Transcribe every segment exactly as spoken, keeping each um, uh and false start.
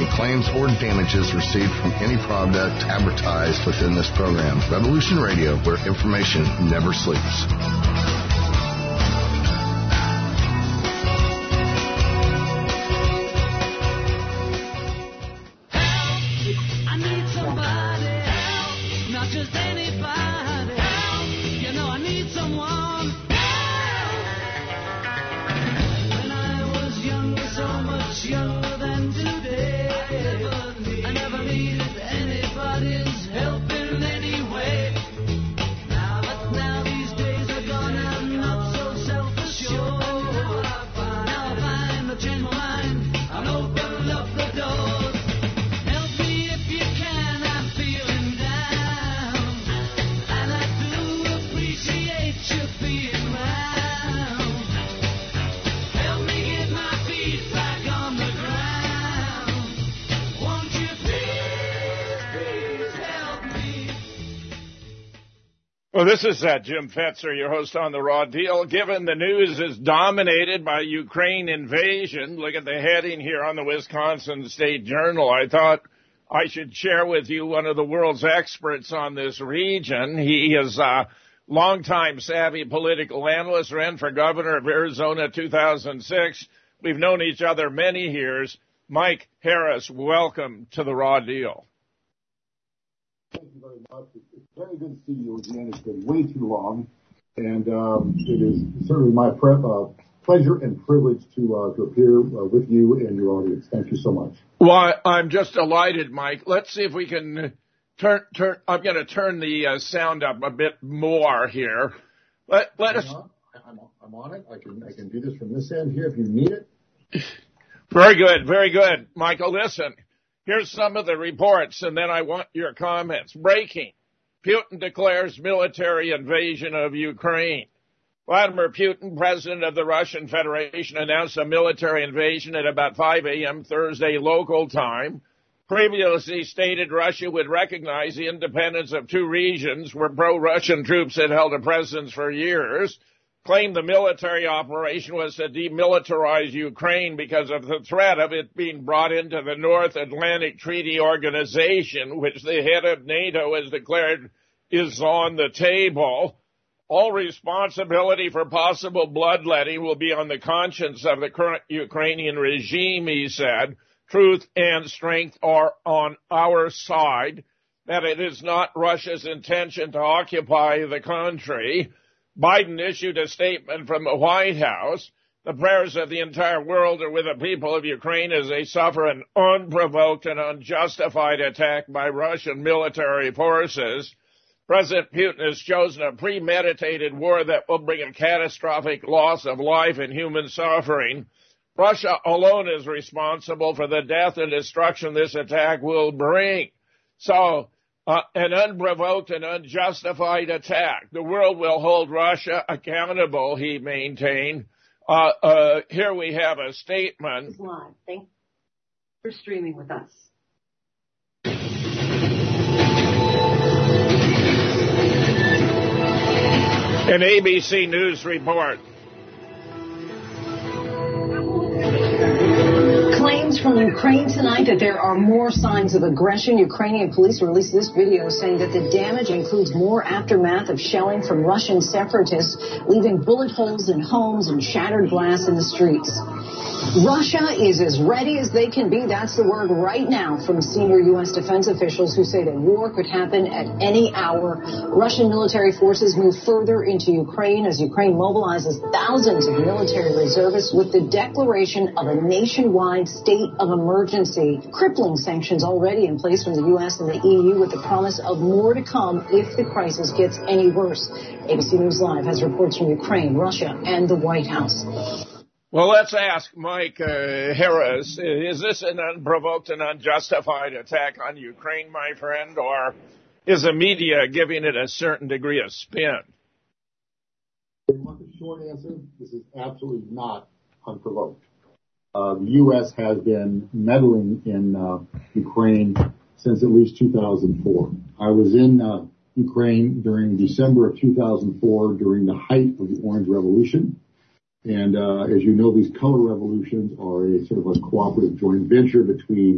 any claims or damages received from any product advertised within this program. Revolution Radio, where information never sleeps. Well, this is uh, Jim Fetzer, your host on The Raw Deal. Given the news is dominated by Ukraine invasion, look at the heading here on the Wisconsin State Journal. I thought I should share with you one of the world's experts on this region. He is a longtime savvy political analyst, ran for governor of Arizona two thousand six. We've known each other many years. Mike Harris, welcome to The Raw Deal. Thank you very much. It's very good to see you again. It's been way too long, and um, it is certainly my pre- uh, pleasure and privilege to uh, to appear uh, with you and your audience. Thank you so much. Well, I'm just delighted, Mike. Let's see if we can turn. turn I'm going to turn the uh, sound up a bit more here. Let let us. I'm, I'm on it. I can I can do this from this end here if you need it. Very good, very good, Michael. Listen. Here's some of the reports, and then I want your comments. Breaking. Putin declares military invasion of Ukraine. Vladimir Putin, president of the Russian Federation, announced a military invasion at about five a.m. Thursday local time. Previously stated Russia would recognize the independence of two regions where pro-Russian troops had held a presence for years. Claimed the military operation was to demilitarize Ukraine because of the threat of it being brought into the North Atlantic Treaty Organization, which the head of NATO has declared is on the table. All responsibility for possible bloodletting will be on the conscience of the current Ukrainian regime, he said. Truth and strength are on our side, that it is not Russia's intention to occupy the country. Biden issued a statement from the White House. The prayers of the entire world are with the people of Ukraine as they suffer an unprovoked and unjustified attack by Russian military forces. President Putin has chosen a premeditated war that will bring a catastrophic loss of life and human suffering. Russia alone is responsible for the death and destruction this attack will bring. So, Uh, an unprovoked and unjustified attack. The world will hold Russia accountable, he maintained. Uh, uh, here we have a statement. It's live. Thank you for streaming with us. An A B C News report. Claims from Ukraine tonight that there are more signs of aggression. Ukrainian police released this video saying that the damage includes more aftermath of shelling from Russian separatists, leaving bullet holes in homes and shattered glass in the streets. Russia is as ready as they can be. That's the word right now from senior U S defense officials who say that war could happen at any hour. Russian military forces move further into Ukraine as Ukraine mobilizes thousands of military reservists with the declaration of a nationwide state of emergency. Crippling sanctions already in place from the U S and the E U with the promise of more to come if the crisis gets any worse. A B C News Live has reports from Ukraine, Russia, and the White House. Well, let's ask Mike uh, Harris, is this an unprovoked and unjustified attack on Ukraine, my friend, or is the media giving it a certain degree of spin? If you want the short answer, this is absolutely not unprovoked. Uh, the U S has been meddling in uh, Ukraine since at least two thousand four. I was in uh, Ukraine during December of two thousand four during the height of the Orange Revolution. And uh, as you know, these color revolutions are a sort of a cooperative joint venture between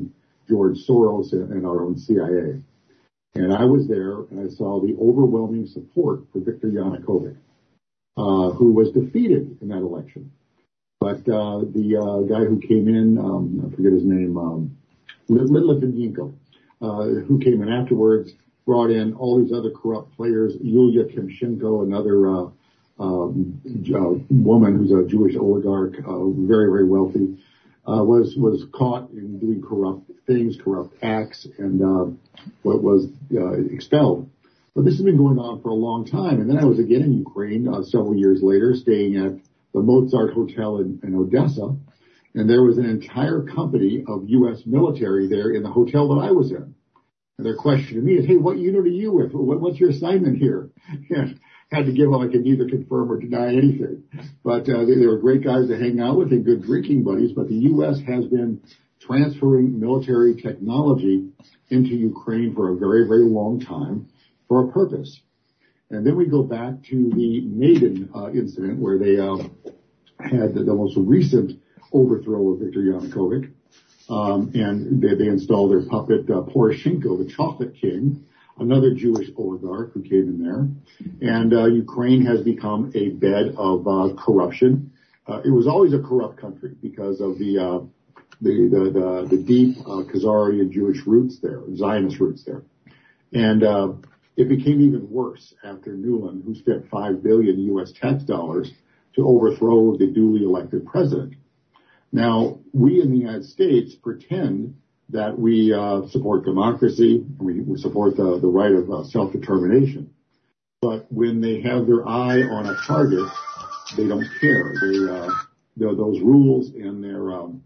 George Soros and our own C I A. And I was there and I saw the overwhelming support for Viktor Yanukovych, uh, who was defeated in that election. But uh, the uh, guy who came in, um, I forget his name, um, Litvinenko, uh, who came in afterwards, brought in all these other corrupt players, Yulia Tymoshenko, another uh, um, uh, woman who's a Jewish oligarch, uh, very, very wealthy, uh, was was caught in doing corrupt things, corrupt acts, and uh, what was uh, expelled. But this has been going on for a long time. And then I was again in Ukraine uh, several years later, staying at the Mozart Hotel in, in Odessa, and there was an entire company of U S military there in the hotel that I was in. And their question to me is, hey, what unit are you with? What, what's your assignment here? And had to give them, I could neither confirm or deny anything. But uh, they, they were great guys to hang out with and good drinking buddies. But the U S has been transferring military technology into Ukraine for a very, very long time for a purpose. And then we go back to the Maidan uh, incident where they uh, had the, the most recent overthrow of Viktor Yanukovych. Um, and they, they installed their puppet uh, Poroshenko, the chocolate king, another Jewish oligarch who came in there. And uh, Ukraine has become a bed of uh, corruption. Uh, it was always a corrupt country because of the uh, the, the, the, the deep uh, Khazarian Jewish roots there, Zionist roots there. And uh, it became even worse after Nuland, who spent five billion U S tax dollars to overthrow the duly elected president. Now, we in the United States pretend that we uh, support democracy, we, we support the, the right of uh, self-determination. But when they have their eye on a target, they don't care. They, uh, those rules and their um,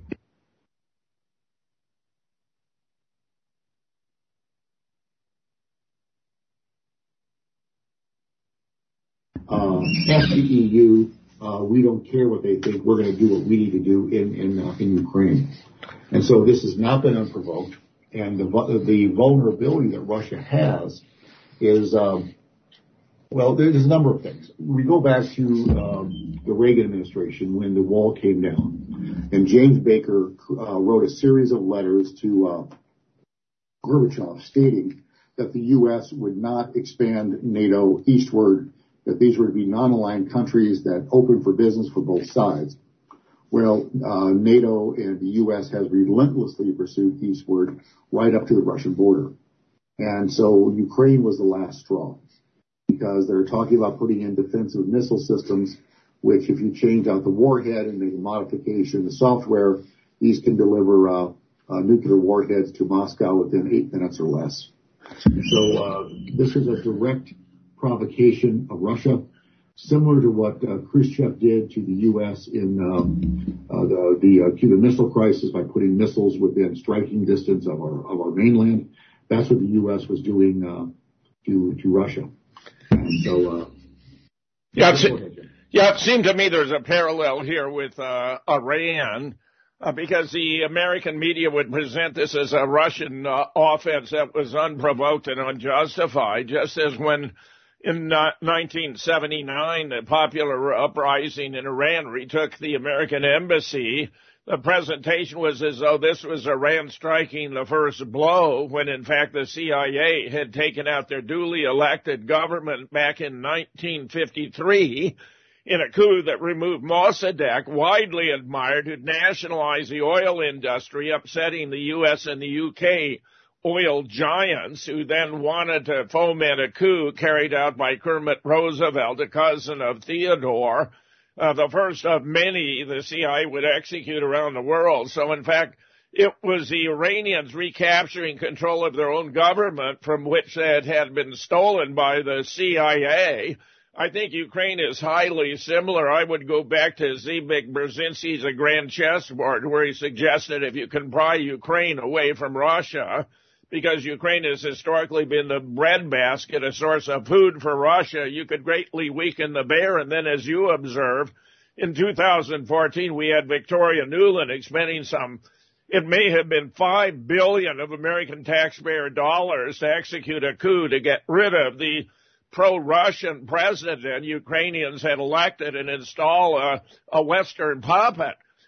uh, F the E U. Uh, we don't care what they think. We're going to do what we need to do in in, uh, in Ukraine. And so this has not been unprovoked. And the the vulnerability that Russia has is, um, well, there's a number of things. We go back to um, the Reagan administration when the wall came down. And James Baker uh, wrote a series of letters to uh, Gorbachev stating that the U S would not expand NATO eastward, that these were to be non-aligned countries that open for business for both sides. Well, uh, NATO and the U S has relentlessly pursued eastward right up to the Russian border. And so Ukraine was the last straw because they're talking about putting in defensive missile systems, which if you change out the warhead and make a modification in the software, these can deliver uh, uh, nuclear warheads to Moscow within eight minutes or less. So uh, this is a direct provocation of Russia, similar to what uh, Khrushchev did to the U S in um, uh, the, the uh, Cuban Missile Crisis by putting missiles within striking distance of our of our mainland. That's what the U S was doing uh, to to Russia. And so, uh, yeah, it, yeah, it seemed to me there's a parallel here with uh, Iran. Uh, because the American media would present this as a Russian uh, offense that was unprovoked and unjustified, just as when in uh, nineteen seventy-nine the popular uprising in Iran retook the American embassy. The presentation was as though this was Iran striking the first blow, when in fact the C I A had taken out their duly elected government back in nineteen fifty-three in a coup that removed Mossadegh, widely admired, who nationalized the oil industry, upsetting the U S and the U K oil giants, who then wanted to foment a coup carried out by Kermit Roosevelt, a cousin of Theodore, uh, the first of many the C I A would execute around the world. So, in fact, it was the Iranians recapturing control of their own government, from which it had been stolen by the C I A. I think Ukraine is highly similar. I would go back to Zbigniew Brzezinski's A Grand Chessboard, where he suggested if you can pry Ukraine away from Russia, because Ukraine has historically been the breadbasket, a source of food for Russia, you could greatly weaken the bear. And then, as you observe, in two thousand fourteen, we had Victoria Nuland expending some, it may have been five billion dollars of American taxpayer dollars to execute a coup to get rid of the pro-Russian president Ukrainians had elected and install a, a Western puppet.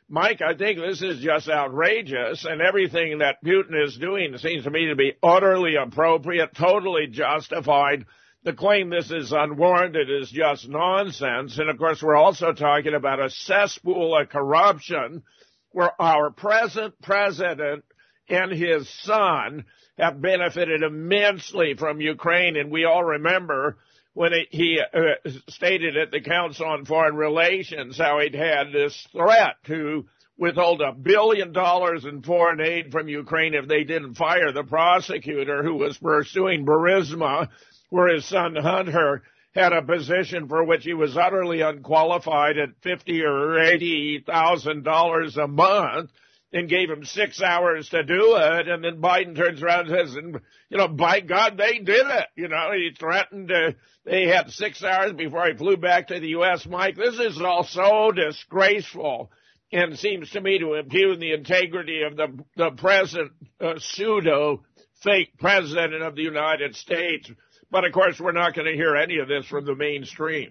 Mike, I think this is just outrageous, and everything that Putin is doing seems to me to be utterly appropriate, totally justified. The claim this is unwarranted is just nonsense. And, of course, we're also talking about a cesspool of corruption where our present president and his son have benefited immensely from Ukraine. And we all remember when it, he uh, stated at the Council on Foreign Relations how he'd had this threat to withhold a billion dollars in foreign aid from Ukraine if they didn't fire the prosecutor who was pursuing Burisma, where his son Hunter had a position for which he was utterly unqualified at fifty or eighty thousand dollars a month, and gave him six hours to do it. And then Biden turns around and says, you know, by God, they did it. You know, he threatened to, they had six hours before he flew back to the U S Mike, this is all so disgraceful and seems to me to impugn the integrity of the, the present uh, pseudo fake president of the United States. But of course, we're not going to hear any of this from the mainstream.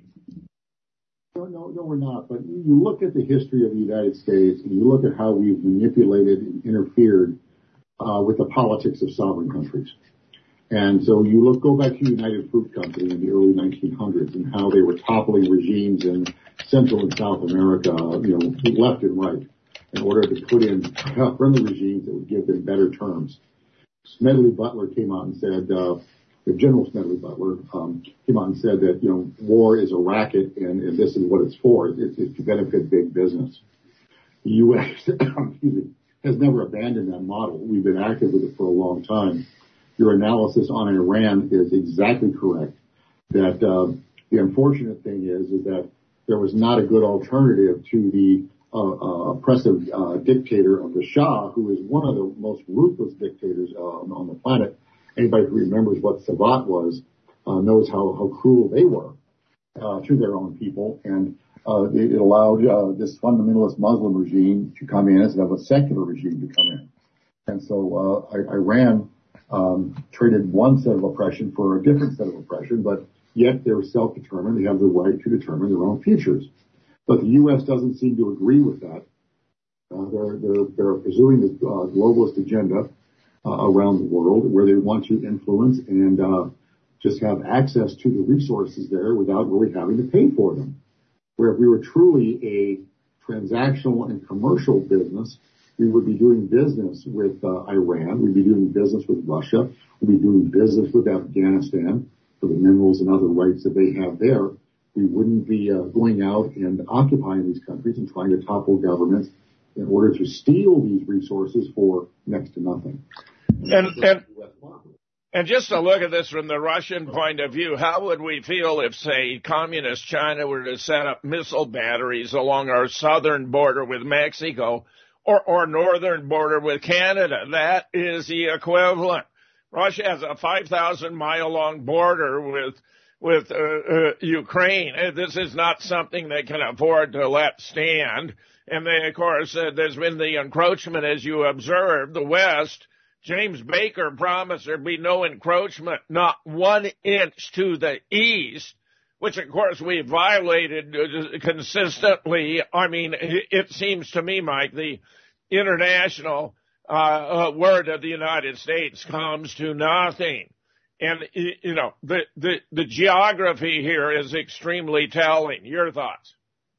No, no, no, we're not. But you look at the history of the United States, and you look at how we've manipulated and interfered uh, with the politics of sovereign countries. And so you look, go back to the United Fruit Company in the early nineteen hundreds and how they were toppling regimes in Central and South America, you know, left and right, in order to put in friendly regimes that would give them better terms. Smedley Butler came out and said, uh, the General Smedley Butler um, came out and said that, you know, war is a racket and, and this is what it's for. It's, it's to benefit big business. The U S excuse me, has never abandoned that model. We've been active with it for a long time. Your analysis on Iran is exactly correct. That uh, the unfortunate thing is, is that there was not a good alternative to the uh, uh, oppressive uh, dictator of the Shah, who is one of the most ruthless dictators uh, on the planet. Anybody who remembers what Savat was uh, knows how, how cruel they were uh, to their own people. And uh, it, it allowed uh, this fundamentalist Muslim regime to come in instead of a secular regime to come in. And so uh, Iran um, traded one set of oppression for a different set of oppression, but yet they're self-determined. They have the right to determine their own futures. But the U S doesn't seem to agree with that. Uh, they're, they're, they're pursuing this uh, globalist agenda Uh, around the world, where they want to influence and uh, just have access to the resources there without really having to pay for them. Where if we were truly a transactional and commercial business, we would be doing business with uh, Iran, we'd be doing business with Russia, we'd be doing business with Afghanistan for the minerals and other rights that they have there. We wouldn't be uh, going out and occupying these countries and trying to topple governments in order to steal these resources for next to nothing. And, and, and just to look at this from the Russian point of view, how would we feel if, say, communist China were to set up missile batteries along our southern border with Mexico or, or northern border with Canada? That is the equivalent. Russia has a five thousand mile long border with with uh, uh, Ukraine. This is not something they can afford to let stand. And then, of course, uh, there's been the encroachment, as you observed. The West, James Baker promised there'd be no encroachment, not one inch to the east, which, of course, we violated consistently. I mean, it seems to me, Mike, the international uh, uh, word of the United States comes to nothing. And, you know, the, the, the geography here is extremely telling. Your thoughts?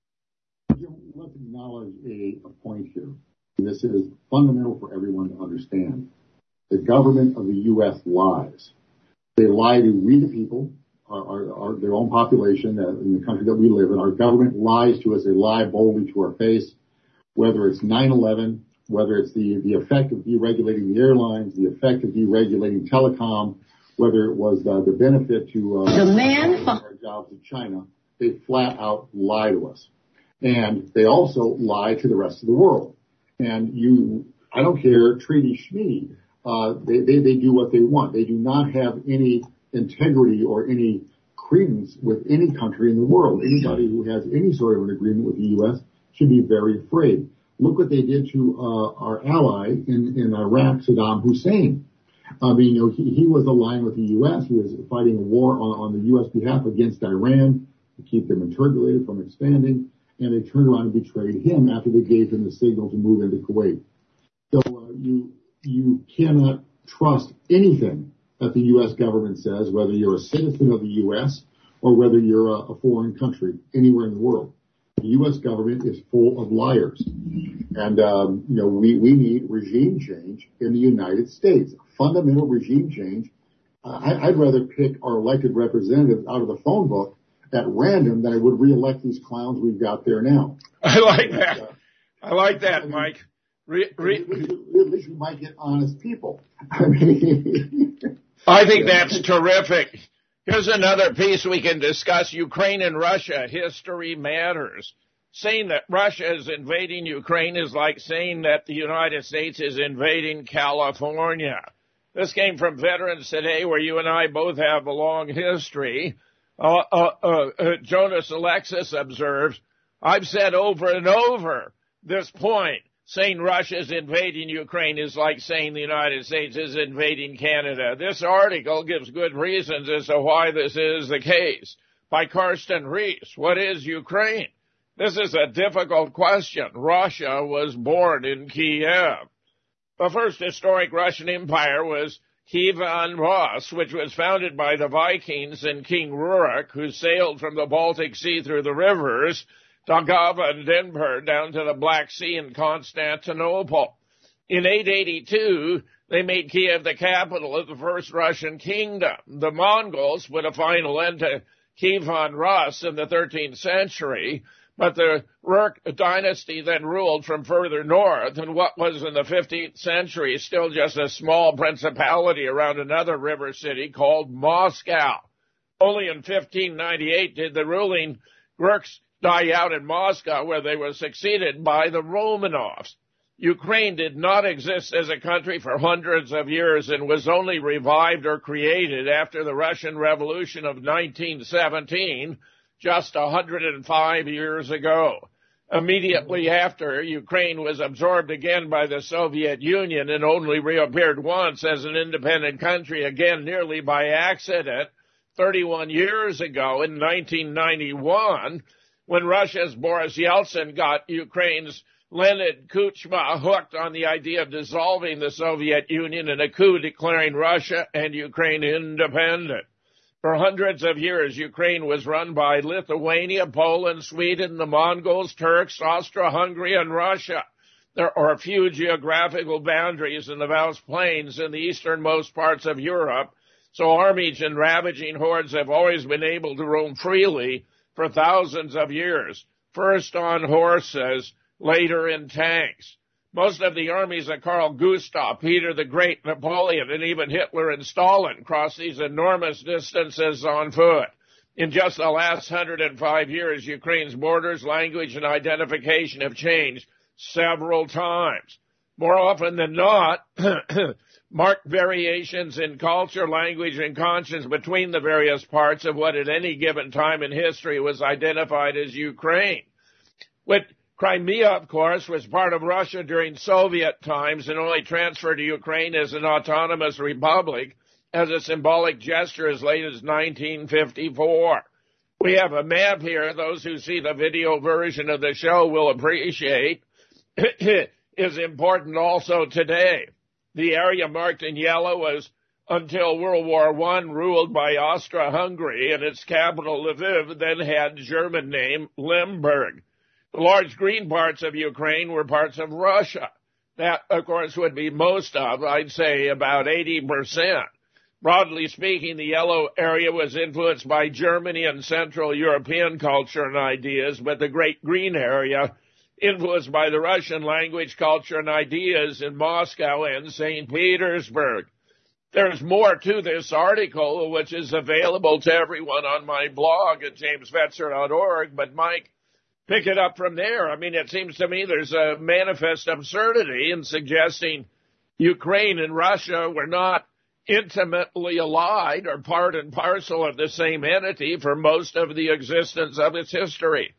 Let's acknowledge a, a point here. This is fundamental for everyone to understand. The government of the U S lies. They lie to we the people, our, our, our, their own population that, in the country that we live in. Our government lies to us. They lie boldly to our face, whether it's nine eleven, whether it's the, the effect of deregulating the airlines, the effect of deregulating telecom, whether it was uh, the benefit to uh, the man our jobs in China. They flat out lie to us. And they also lie to the rest of the world. And you, I don't care, Treaty Schmiede, uh, they, they, they do what they want. They do not have any integrity or any credence with any country in the world. Anybody who has any sort of an agreement with the U S should be very afraid. Look what they did to uh, our ally in, in Iraq, Saddam Hussein. I mean, you know, he, he was aligned with the U S. He was fighting a war on, on the U S behalf against Iran to keep them interpolated from expanding. and they turned around and betrayed him after they gave him the signal to move into Kuwait. So uh, you you cannot trust anything that the U S government says, whether you're a citizen of the U S or whether you're a, a foreign country anywhere in the world. The U S government is full of liars. And, um, you know, we, we need regime change in the United States, fundamental regime change. Uh, I, I'd rather pick our elected representatives out of the phone book at random than I would reelect these clowns we've got there now. I like that. Uh, I like that, I mean, Mike. Re, re, at least we might get honest people. I mean, I think that's terrific. Here's another piece we can discuss. Ukraine and Russia, history matters. Saying that Russia is invading Ukraine is like saying that the United States is invading California. This came from Veterans Today, where you and I both have a long history. Uh, uh, uh, uh, Jonas Alexis observes, I've said over and over this point. Saying Russia is invading Ukraine is like saying the United States is invading Canada. This article gives good reasons as to why this is the case. By Karsten Rees, what is Ukraine? This is a difficult question. Russia was born in Kiev. The first historic Russian empire was Kievan Rus, which was founded by the Vikings and King Rurik, who sailed from the Baltic Sea through the rivers Daugava and Dnieper down to the Black Sea and Constantinople. In eight eighty-two, they made Kiev the capital of the first Russian kingdom. The Mongols put a final end to Kievan Rus in the thirteenth century, but the Rurik dynasty then ruled from further north in what was in the fifteenth century still just a small principality around another river city called Moscow. Only in fifteen ninety-eight did the ruling Ruks die out in Moscow, where they were succeeded by the Romanovs. Ukraine did not exist as a country for hundreds of years and was only revived or created after the Russian Revolution of nineteen seventeen, just one hundred five years ago. Immediately after, Ukraine was absorbed again by the Soviet Union and only reappeared once as an independent country, again nearly by accident, thirty-one years ago in nineteen ninety-one, when Russia's Boris Yeltsin got Ukraine's Leonid Kuchma hooked on the idea of dissolving the Soviet Union in a coup declaring Russia and Ukraine independent. For hundreds of years, Ukraine was run by Lithuania, Poland, Sweden, the Mongols, Turks, Austro-Hungary, and Russia. There are few geographical boundaries in the vast plains in the easternmost parts of Europe, so armies and ravaging hordes have always been able to roam freely for thousands of years, first on horses, later in tanks. Most of the armies of Carl Gustav, Peter the Great, Napoleon, and even Hitler and Stalin crossed these enormous distances on foot. In just the last one hundred five years, Ukraine's borders, language, and identification have changed several times. More often than not, marked variations in culture, language, and conscience between the various parts of what at any given time in history was identified as Ukraine. With Crimea, of course, was part of Russia during Soviet times and only transferred to Ukraine as an autonomous republic as a symbolic gesture as late as nineteen fifty-four. We have a map here. Those who see the video version of the show will appreciate is important also today. The area marked in yellow was, until World War One, ruled by Austro-Hungary, and its capital, Lviv, then had German name Lemberg. The large green parts of Ukraine were parts of Russia. That, of course, would be most of, I'd say, about eighty percent. Broadly speaking, the yellow area was influenced by Germany and Central European culture and ideas, but the great green area influenced by the Russian language, culture, and ideas in Moscow and Saint Petersburg. There's more to this article, which is available to everyone on my blog at james fetzer dot org, but Mike, pick it up from there. I mean, it seems to me there's a manifest absurdity in suggesting Ukraine and Russia were not intimately allied or part and parcel of the same entity for most of the existence of its history.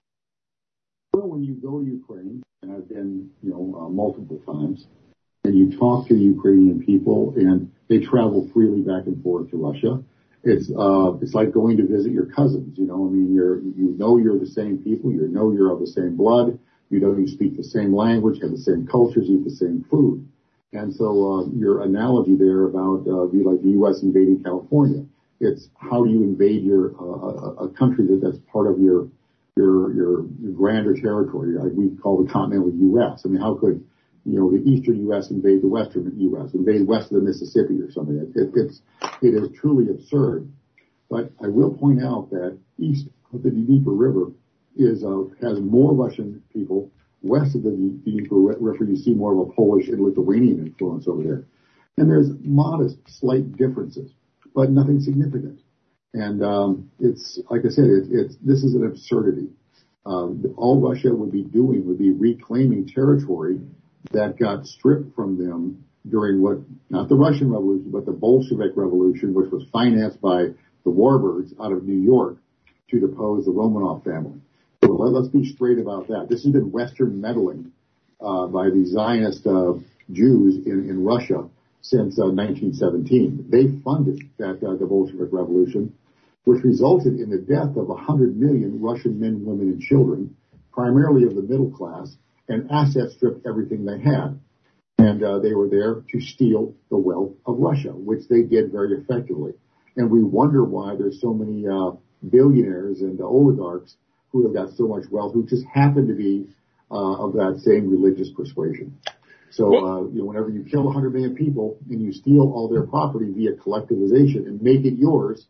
Well, when you go to Ukraine, and I've been, you know, uh, multiple times, and you talk to the Ukrainian people, and they travel freely back and forth to Russia, It's uh, it's like going to visit your cousins. You know, I mean, you're you know you're the same people. You know you're of the same blood. You know you speak the same language, have the same cultures, eat the same food. And so uh, your analogy there about uh, the, like the U S invading California, it's how do you invade your uh, a country that that's part of your your your, your grander territory? Like we call the continental U S. I mean, how could you know the eastern U S invade the western U S, invade west of the Mississippi or something? It, it, it's it is truly absurd. But I will point out that east of the Dnieper River is uh, has more Russian people. West of the Dnieper River, you see more of a Polish and Lithuanian influence over there. And there's modest, slight differences, but nothing significant. And um, it's, like I said, it, it's this is an absurdity. Um, all Russia would be doing would be reclaiming territory that got stripped from them during what, not the Russian Revolution, but the Bolshevik Revolution, which was financed by the Warbirds out of New York to depose the Romanov family. So let's be straight about that. This has been Western meddling uh, by the Zionist uh, Jews in, in Russia since uh, nineteen seventeen. They funded that uh, the Bolshevik Revolution, which resulted in the death of one hundred million Russian men, women, and children, primarily of the middle class, and asset stripped everything they had. And uh, they were there to steal the wealth of Russia, which they did very effectively. And we wonder why there's so many uh, billionaires and uh, oligarchs who have got so much wealth, who just happen to be uh, of that same religious persuasion. So, uh, you know, whenever you kill one hundred million people and you steal all their property via collectivization and make it yours,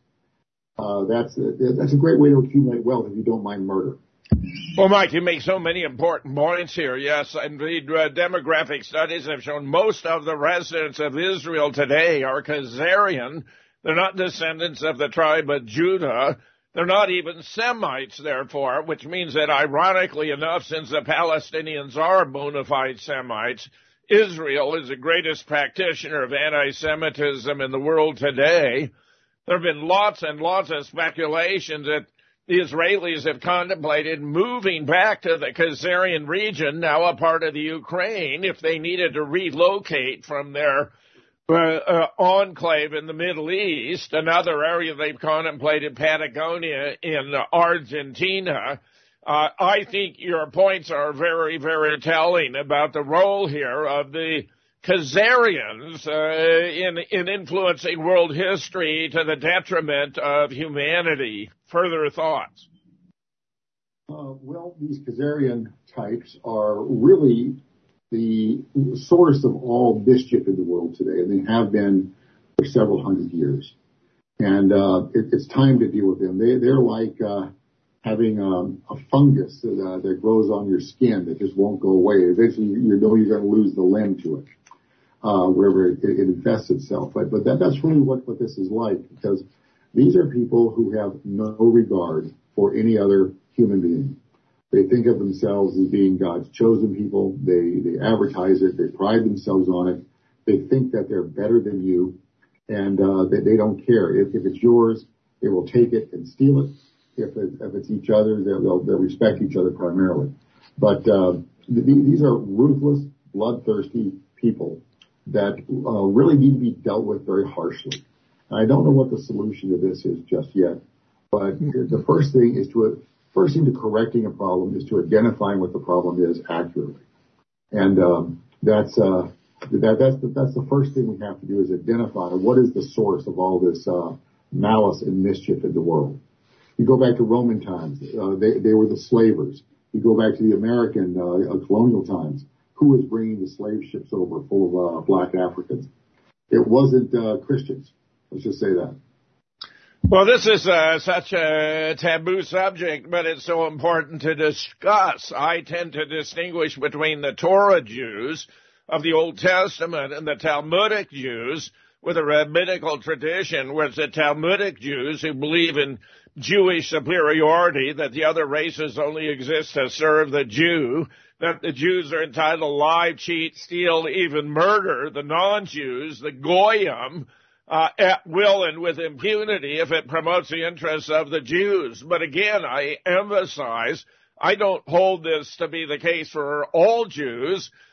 uh, that's a, that's a great way to accumulate wealth if you don't mind murder. Well, Mike, you make so many important points here. Yes, indeed, uh, demographic studies have shown most of the residents of Israel today are Khazarian. They're not descendants of the tribe of Judah. They're not even Semites, therefore, which means that, ironically enough, since the Palestinians are bona fide Semites, Israel is the greatest practitioner of anti-Semitism in the world today. There have been lots and lots of speculations that the Israelis have contemplated moving back to the Khazarian region, now a part of the Ukraine, if they needed to relocate from their Uh, uh, enclave in the Middle East. Another area they've contemplated, Patagonia in uh, Argentina. Uh, I think your points are very, very telling about the role here of the Khazarians uh, in, in influencing world history to the detriment of humanity. Further thoughts? Uh, well, these Khazarian types are really the source of all mischief in the world today, and they have been for several hundred years. And uh, it, it's time to deal with them. They, they're like uh, having um, a fungus that, uh, that grows on your skin that just won't go away. Eventually, you know you're going to lose the limb to it, uh, wherever it, it infests itself. But, but that, that's really what, what this is like, because these are people who have no regard for any other human being. They think of themselves as being God's chosen people. They, they advertise it. They pride themselves on it. They think that they're better than you, and uh, they, they don't care. If, if it's yours, they will take it and steal it. If, it, if it's each other, they'll, they'll, they'll respect each other primarily. But uh, th- these are ruthless, bloodthirsty people that uh, really need to be dealt with very harshly. I don't know what the solution to this is just yet, but the first thing is to First thing to correcting a problem is to identifying what the problem is accurately, and um, that's uh, that, that's the, that's the first thing we have to do is identify what is the source of all this uh, malice and mischief in the world. You go back to Roman times; uh, they they were the slavers. You go back to the American uh, colonial times. Who was bringing the slave ships over full of uh, black Africans? It wasn't uh, Christians. Let's just say that. Well, this is uh, such a taboo subject, but it's so important to discuss. I tend to distinguish between the Torah Jews of the Old Testament and the Talmudic Jews with a rabbinical tradition, where it's the Talmudic Jews who believe in Jewish superiority, that the other races only exist to serve the Jew, that the Jews are entitled to lie, cheat, steal, even murder the non-Jews, the Goyim, Uh, at will and with impunity if it promotes the interests of the Jews. But again, I emphasize, I don't hold this to be the case for all Jews.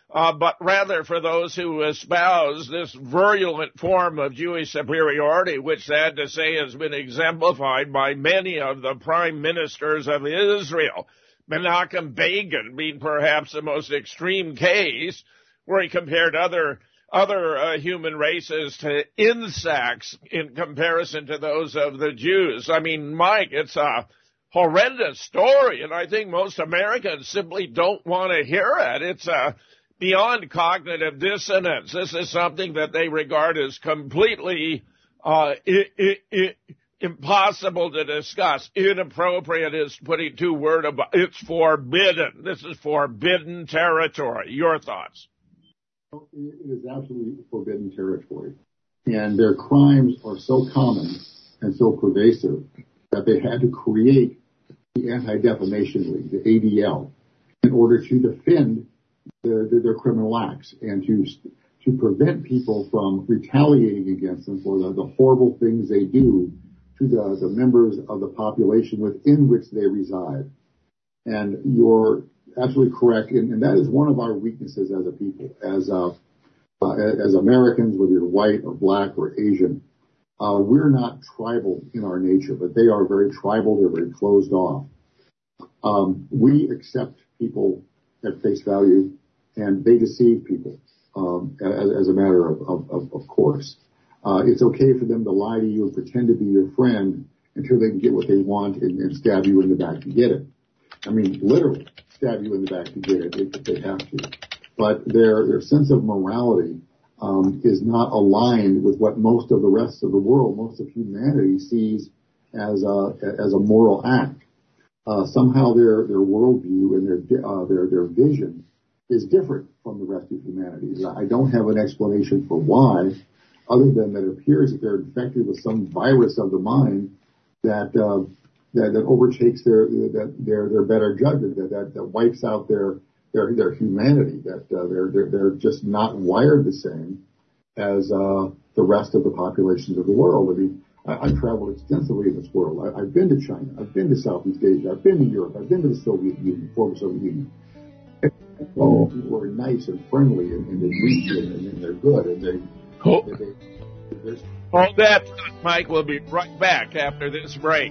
uh, but rather for those who espouse this virulent form of Jewish superiority, which, sad to say, has been exemplified by many of the prime ministers of Israel. Menachem Begin being perhaps the most extreme case, where he compared other other uh, human races to insects in comparison to those of the Jews. I mean, Mike, it's a horrendous story, and I think most Americans simply don't want to hear it. It's uh, beyond cognitive dissonance. This is something that they regard as completely uh, I- I- I- impossible to discuss. Inappropriate is putting two words about it. It's forbidden. This is forbidden territory. Your thoughts? It is absolutely forbidden territory. And their crimes are so common and so pervasive that they had to create the Anti-Defamation League, the A D L, in order to defend their, their, their criminal acts and to to prevent people from retaliating against them for the, the horrible things they do to the, the members of the population within which they reside. And you're absolutely correct, and, and that is one of our weaknesses as a people, as uh, uh, as Americans, whether you're white or black or Asian. Uh, we're not tribal in our nature, but they are very tribal. They're very closed off. Um, we accept people at face value, and they deceive people um, as, as a matter of, of, of course. Uh, it's okay for them to lie to you and pretend to be your friend until they can get what they want and, and stab you in the back to get it. I mean, literally stab you in the back to get it if they have to. But their their sense of morality um, is not aligned with what most of the rest of the world, most of humanity sees as a as a moral act. Uh, somehow their their worldview and their uh, their their vision is different from the rest of humanity. I don't have an explanation for why, other than that it appears that they're infected with some virus of the mind that. Uh, That, that overtakes their that their their better judgment, that, that that wipes out their their their humanity. That uh, they're they're they're just not wired the same as uh, the rest of the populations of the world. I mean, I, I've traveled extensively in this world. I, I've been to China. I've been to Southeast Asia. I've been to Europe. I've been to the Soviet Union, former Soviet Union. All people are nice and friendly, and, and they greet you, and, and they're good, and they. Hold, they, they hold that, Mike. We'll be right back after this break.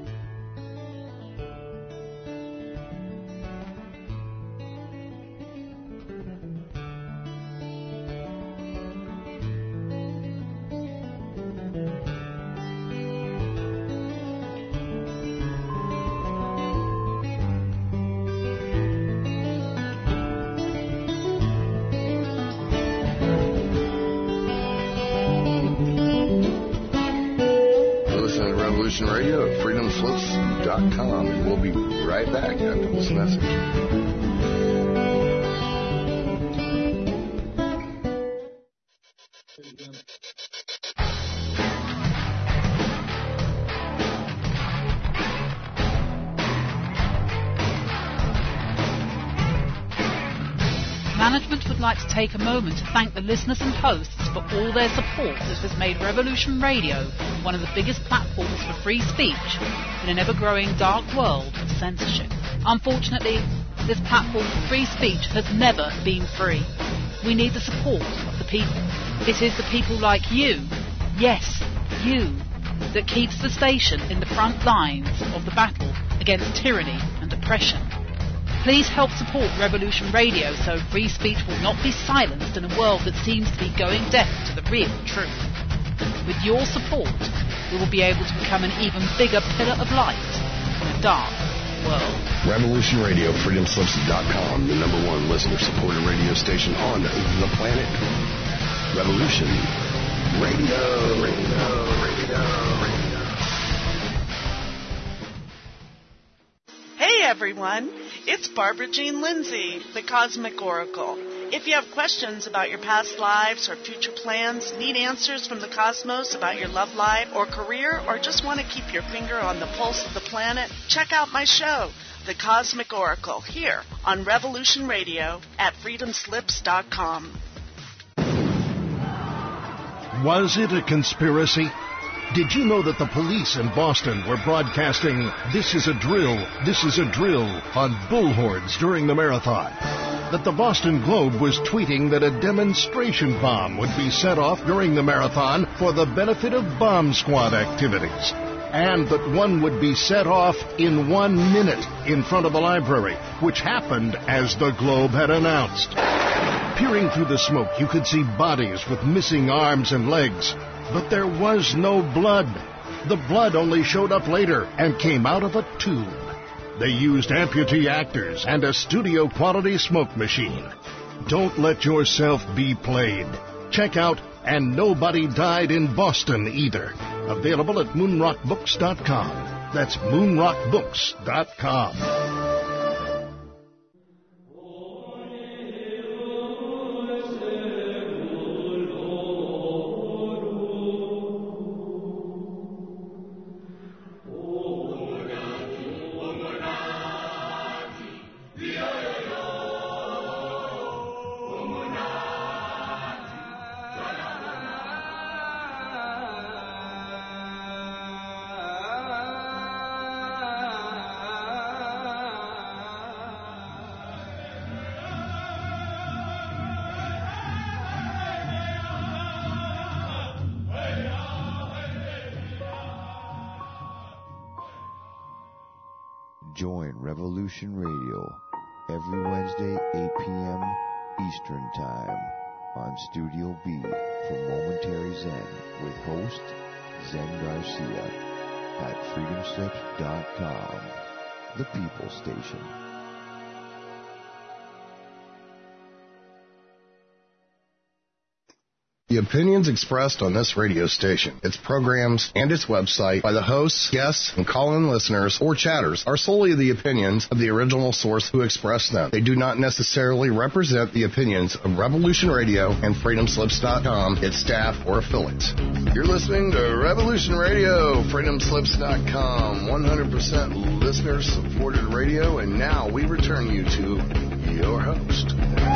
Radio at freedom slips dot com, and we'll be right back after this message. Management would like to take a moment to thank the listeners and hosts for all their support that has made Revolution Radio one of the biggest platforms for free speech in an ever-growing dark world of censorship. Unfortunately, this platform for free speech has never been free. We need the support of the people. It is the people like you, yes, you, that keeps the station in the front lines of the battle against tyranny and oppression. Please help support Revolution Radio so free speech will not be silenced in a world that seems to be going deaf to the real truth. With your support, we will be able to become an even bigger pillar of light in a dark world. Revolution Radio, freedom slips dot com, the number one listener-supported radio station on the planet. Revolution Radio, Radio, Radio, Radio. Hey everyone, it's Barbara Jean Lindsay, the Cosmic Oracle. If you have questions about your past lives or future plans, need answers from the cosmos about your love life or career, or just want to keep your finger on the pulse of the planet, check out my show, The Cosmic Oracle, here on Revolution Radio at freedom slips dot com. Was it a conspiracy? Did you know that the police in Boston were broadcasting "This is a drill, this is a drill" on bullhorns during the marathon? that the Boston Globe was tweeting that a demonstration bomb would be set off during the marathon for the benefit of bomb squad activities, and that one would be set off in one minute in front of the library, which happened as the Globe had announced. Peering through the smoke, you could see bodies with missing arms and legs, but there was no blood. The blood only showed up later and came out of a tube. They used amputee actors and a studio-quality smoke machine. Don't let yourself be played. Check out And Nobody Died in Boston Either. Available at moonrock books dot com. That's moonrock books dot com. Join Revolution Radio every Wednesday, eight p.m. Eastern Time on Studio B for Momentary Zen with host Zen Garcia at freedom slips dot com, the People Station. The opinions expressed on this radio station, its programs, and its website by the hosts, guests, and call-in listeners or chatters are solely the opinions of the original source who expressed them. They do not necessarily represent the opinions of Revolution Radio and freedom slips dot com, its staff, or affiliates. You're listening to Revolution Radio, freedom slips dot com, one hundred percent listener-supported radio, and now we return you to your host.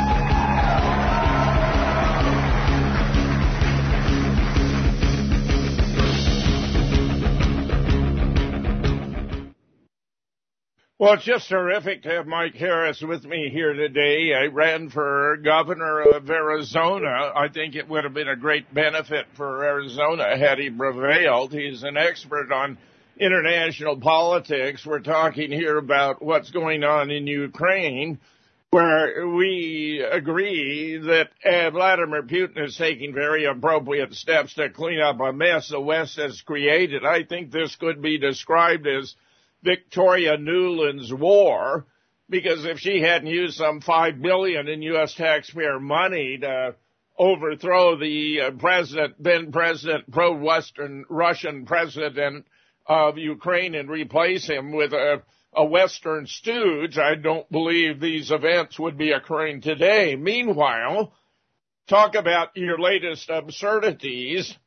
Well, it's just terrific to have Mike Harris with me here today. I ran for governor of Arizona. I think it would have been a great benefit for Arizona had he prevailed. He's an expert on international politics. We're talking here about what's going on in Ukraine, where we agree that uh, Vladimir Putin is taking very appropriate steps to clean up a mess the West has created. I think this could be described as Victoria Nuland's war, because if she hadn't used some five billion dollars in U S taxpayer money to overthrow the uh, president, then president, pro-Western Russian president of Ukraine and replace him with a, a Western stooge, I don't believe these events would be occurring today. Meanwhile, talk about your latest absurdities.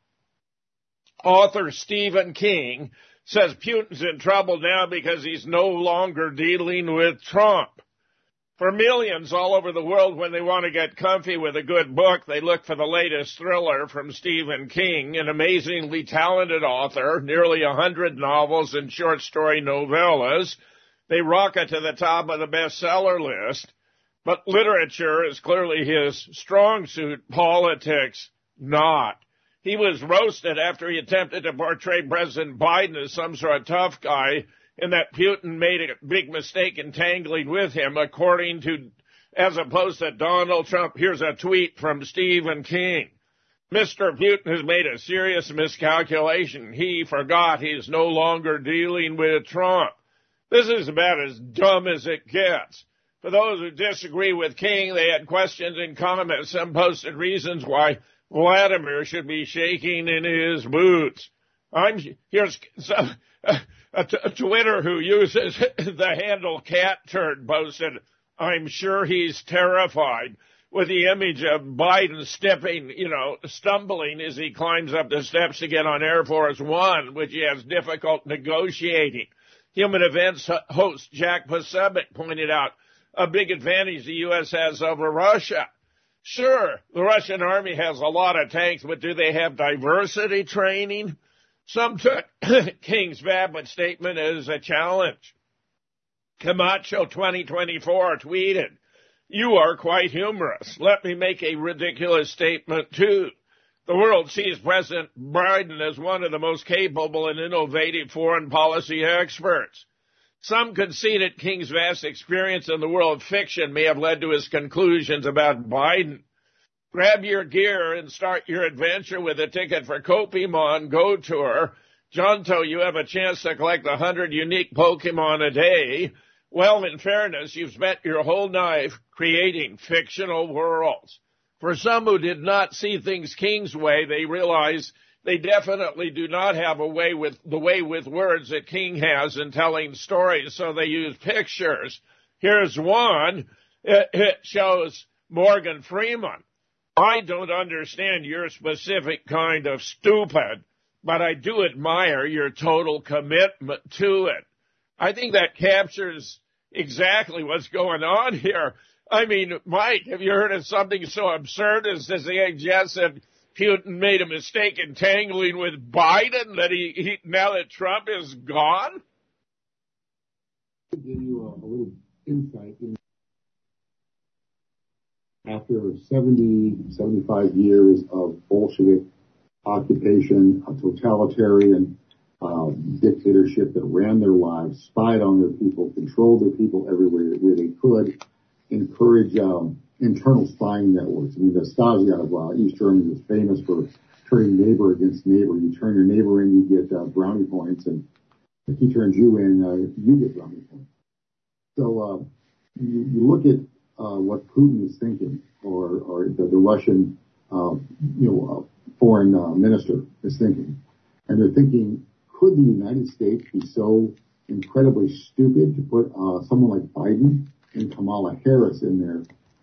Author Stephen King says Putin's in trouble now because he's no longer dealing with Trump. For millions all over the world, when they want to get comfy with a good book, they look for the latest thriller from Stephen King, an amazingly talented author, nearly a hundred novels and short story novellas. They rocket to the top of the bestseller list. But literature is clearly his strong suit, politics not. He was roasted after he attempted to portray President Biden as some sort of tough guy, and that Putin made a big mistake entangling with him, according to, as opposed to Donald Trump. Here's a tweet from Stephen King. Mister Putin has made a serious miscalculation. He forgot he's no longer dealing with Trump. This is about as dumb as it gets. For those who disagree with King, they had questions and comments. Some posted reasons why Vladimir should be shaking in his boots. I'm here's some, a, a, a Twitter who uses the handle cat turd posted, I'm sure he's terrified, with the image of Biden stepping, you know, stumbling as he climbs up the steps to get on Air Force One, which he has difficult negotiating. Human Events host Jack Posobiec pointed out a big advantage the U S has over Russia. Sure, the Russian army has a lot of tanks, but do they have diversity training? Some took King's vapid statement as a challenge. Camacho twenty twenty-four tweeted, You are quite humorous. Let me make a ridiculous statement, too. The world sees President Biden as one of the most capable and innovative foreign policy experts. Some conceded King's vast experience in the world of fiction may have led to his conclusions about Biden. Grab your gear and start your adventure with a ticket for Pokemon Go Tour. Jonto, you have a chance to collect one hundred unique Pokemon a day. Well, in fairness, you've spent your whole life creating fictional worlds. For some who did not see things King's way, they realize they definitely do not have a way with the way with words that King has in telling stories, so they use pictures. Here's one. It, it shows Morgan Freeman. I don't understand your specific kind of stupid, but I do admire your total commitment to it. I think that captures exactly what's going on here. I mean, Mike, have you heard of something so absurd as to suggest that Putin made a mistake in tangling with Biden, that he, he now that Trump is gone? To give you a, a little insight, in, after seventy, seventy-five years of Bolshevik occupation, a totalitarian uh, dictatorship that ran their lives, spied on their people, controlled their people everywhere where they could, encourage um, internal spying networks. I mean, the Stasi out of uh, East Germany was famous for turning neighbor against neighbor. You turn your neighbor in, you get uh, brownie points, and if he turns you in, uh, you get brownie points. So uh, you, you look at uh, what Putin is thinking, or, or the, the Russian, uh, you know, uh, foreign uh, minister is thinking, and they're thinking, could the United States be so incredibly stupid to put uh, someone like Biden and Kamala Harris in there,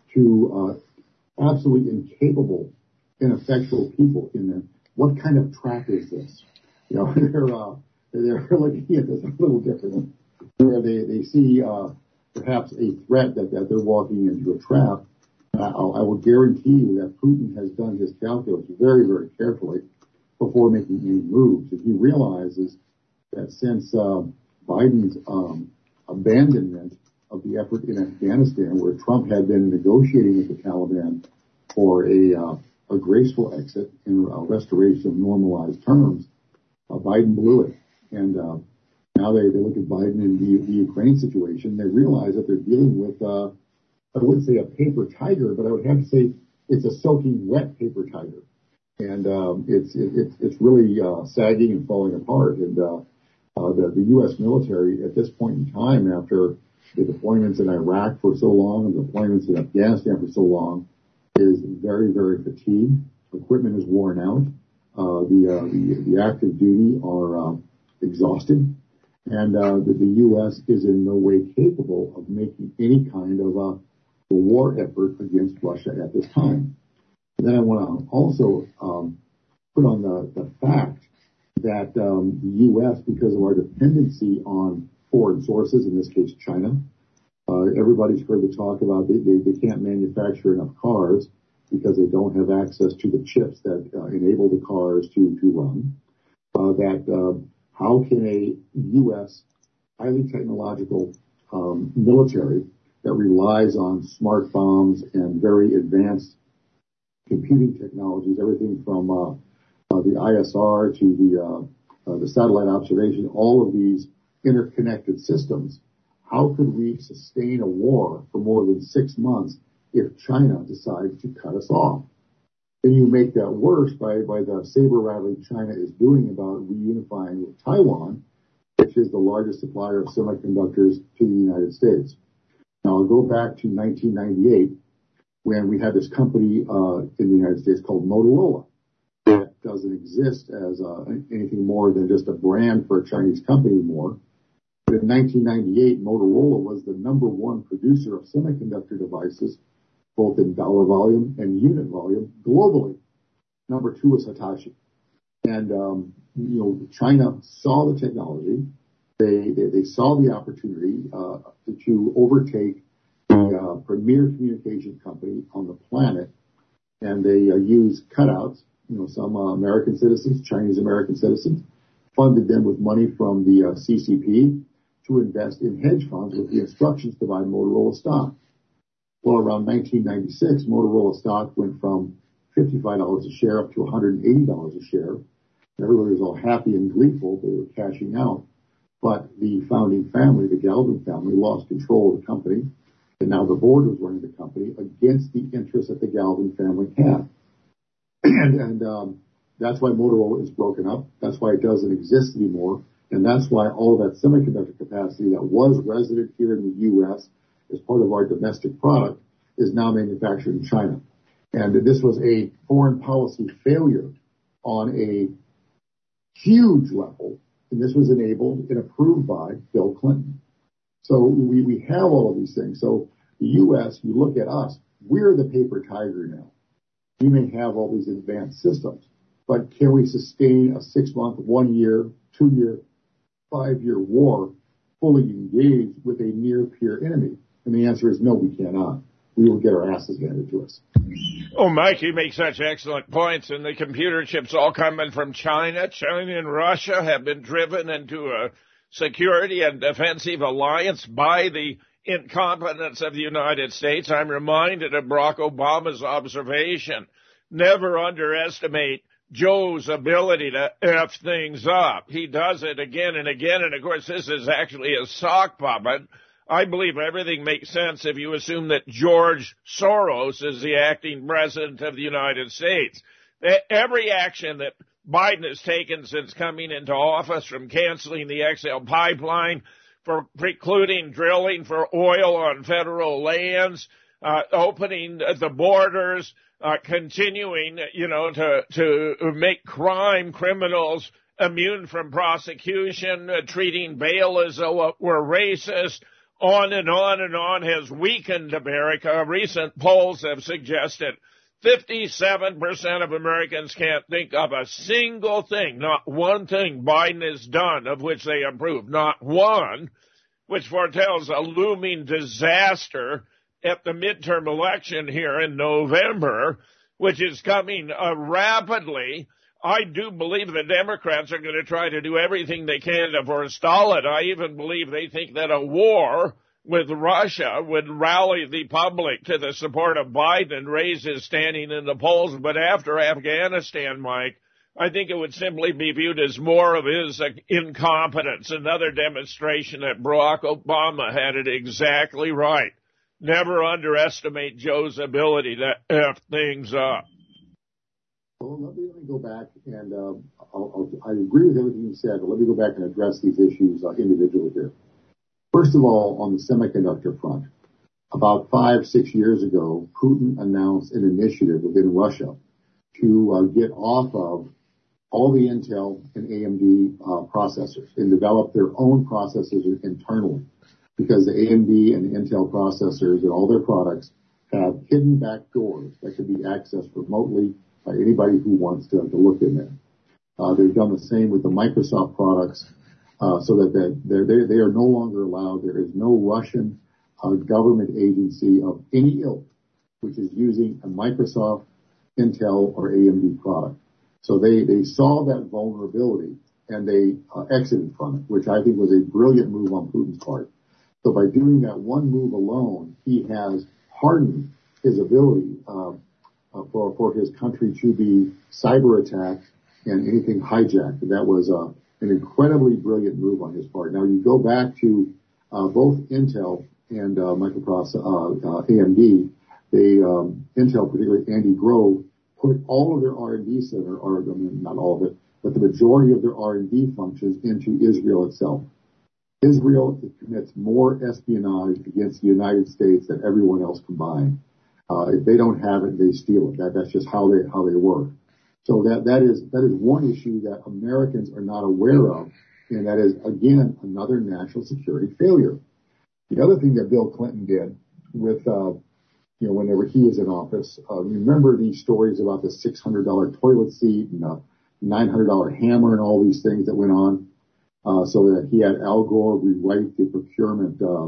to uh, absolutely incapable, ineffectual people in there? What kind of trap is this? You know, they're uh, they're looking at this a little differently. Where they they see uh, perhaps a threat that, that they're walking into a trap. I'll, I will guarantee you that Putin has done his calculus very, very carefully before making any moves. If he realizes that since uh, Biden's um, abandonment of the effort in Afghanistan, where Trump had been negotiating with the Taliban for a, uh, a graceful exit and a restoration of normalized terms, uh, Biden blew it. And uh, now they, they look at Biden in the, the Ukraine situation. They realize that they're dealing with, uh, I wouldn't say a paper tiger, but I would have to say it's a soaking wet paper tiger. And um, it's it, it's it's really uh, sagging and falling apart. And uh, uh, the, the U S military at this point in time, after the deployments in Iraq for so long and the deployments in Afghanistan for so long, is very, very fatigued. Equipment is worn out. Uh, the, uh, the the active duty are uh, exhausted, and uh, the, the U S is in no way capable of making any kind of a, a war effort against Russia at this time. And then I want to also um, put on the, the fact that um, the U S, because of our dependency on foreign sources, in this case China, uh, everybody's heard the talk about they, they, they can't manufacture enough cars because they don't have access to the chips that uh, enable the cars to, to run. Uh, that uh, how can a U S highly technological um, military that relies on smart bombs and very advanced computing technologies, everything from uh, uh, the I S R to the uh, uh, the satellite observation, all of these interconnected systems, how could we sustain a war for more than six months if China decides to cut us off? Then you make that worse by, by the saber-rattling China is doing about reunifying with Taiwan, which is the largest supplier of semiconductors to the United States. Now, I'll go back to nineteen ninety-eight, when we had this company uh, in the United States called Motorola that doesn't exist as uh, anything more than just a brand for a Chinese company anymore. But in nineteen ninety-eight, Motorola was the number one producer of semiconductor devices, both in dollar volume and unit volume globally. Number two was Hitachi. And, um, you know, China saw the technology. They, they, they saw the opportunity uh, to overtake the uh, premier communications company on the planet. And they uh, used cutouts, you know, some uh, American citizens, Chinese American citizens, funded them with money from the uh, C C P to invest in hedge funds with the instructions to buy Motorola stock. Well, around nineteen ninety-six, Motorola stock went from fifty-five dollars a share up to one hundred eighty dollars a share. Everybody was all happy and gleeful. They were cashing out. But the founding family, the Galvin family, lost control of the company. And now the board was running the company against the interests that the Galvin family had. And, and um, that's why Motorola is broken up. That's why it doesn't exist anymore. And that's why all that semiconductor capacity that was resident here in the U S as part of our domestic product is now manufactured in China. And this was a foreign policy failure on a huge level. And this was enabled and approved by Bill Clinton. So we, we have all of these things. So the U S, you look at us, we're the paper tiger now. We may have all these advanced systems, but can we sustain a six-month, one-year, two-year, five-year war fully engaged with a near-peer enemy? And the answer is no, we cannot. We will get our asses handed to us. Oh, Mike, you make such excellent points. And the computer chips all coming from China. China and Russia have been driven into a security and defensive alliance by the incompetence of the United States. I'm reminded of Barack Obama's observation. Never underestimate Joe's ability to F things up. He does it again and again. And, of course, this is actually a sock puppet. I believe everything makes sense if you assume that George Soros is the acting president of the United States. Every action that Biden has taken since coming into office, from canceling the X L pipeline, for precluding drilling for oil on federal lands, uh, opening the borders, uh, continuing, you know, to, to make crime criminals immune from prosecution, uh, treating bail as though we're racist, on and on and on, has weakened America. Recent polls have suggested fifty-seven percent of Americans can't think of a single thing, not one thing Biden has done of which they approve, not one, which foretells a looming disaster at the midterm election here in November, which is coming uh, rapidly. I do believe the Democrats are going to try to do everything they can to forestall it. I even believe they think that a war with Russia would rally the public to the support of Biden and raise his standing in the polls. But after Afghanistan, Mike, I think it would simply be viewed as more of his incompetence, another demonstration that Barack Obama had it exactly right. Never underestimate Joe's ability to F things up. Well, let me, let me go back, and uh, I'll, I'll, I agree with everything you said, but let me go back and address these issues uh, individually here. First of all, on the semiconductor front, about five, six years ago, Putin announced an initiative within Russia to uh, get off of all the Intel and A M D uh, processors and develop their own processors internally, because the A M D and the Intel processors and all their products have hidden back doors that can be accessed remotely by anybody who wants to, to look in there. Uh, they've done the same with the Microsoft products, uh, so that they're, they're, they are no longer allowed. There is no Russian uh, government agency of any ilk which is using a Microsoft, Intel, or A M D product. So they, they saw that vulnerability and they uh, exited from it, which I think was a brilliant move on Putin's part. So by doing that one move alone, he has hardened his ability uh, uh, for, for his country to be cyber attacked and anything hijacked. And that was uh, an incredibly brilliant move on his part. Now you go back to uh, both Intel and uh, Microprocessor, uh, uh, A M D. They, um, Intel, particularly Andy Grove, put all of their R and D center, or I mean, not all of it, but the majority of their R and D functions into Israel itself. Israel commits more espionage against the United States than everyone else combined. Uh, if they don't have it, they steal it. That, that's just how they how they work. So that that is that is one issue that Americans are not aware of, and that is again another national security failure. The other thing that Bill Clinton did with uh, you know, whenever he was in office, uh, remember these stories about the six hundred dollars toilet seat and the nine hundred dollars hammer and all these things that went on, uh, so that he had Al Gore rewrite the procurement uh,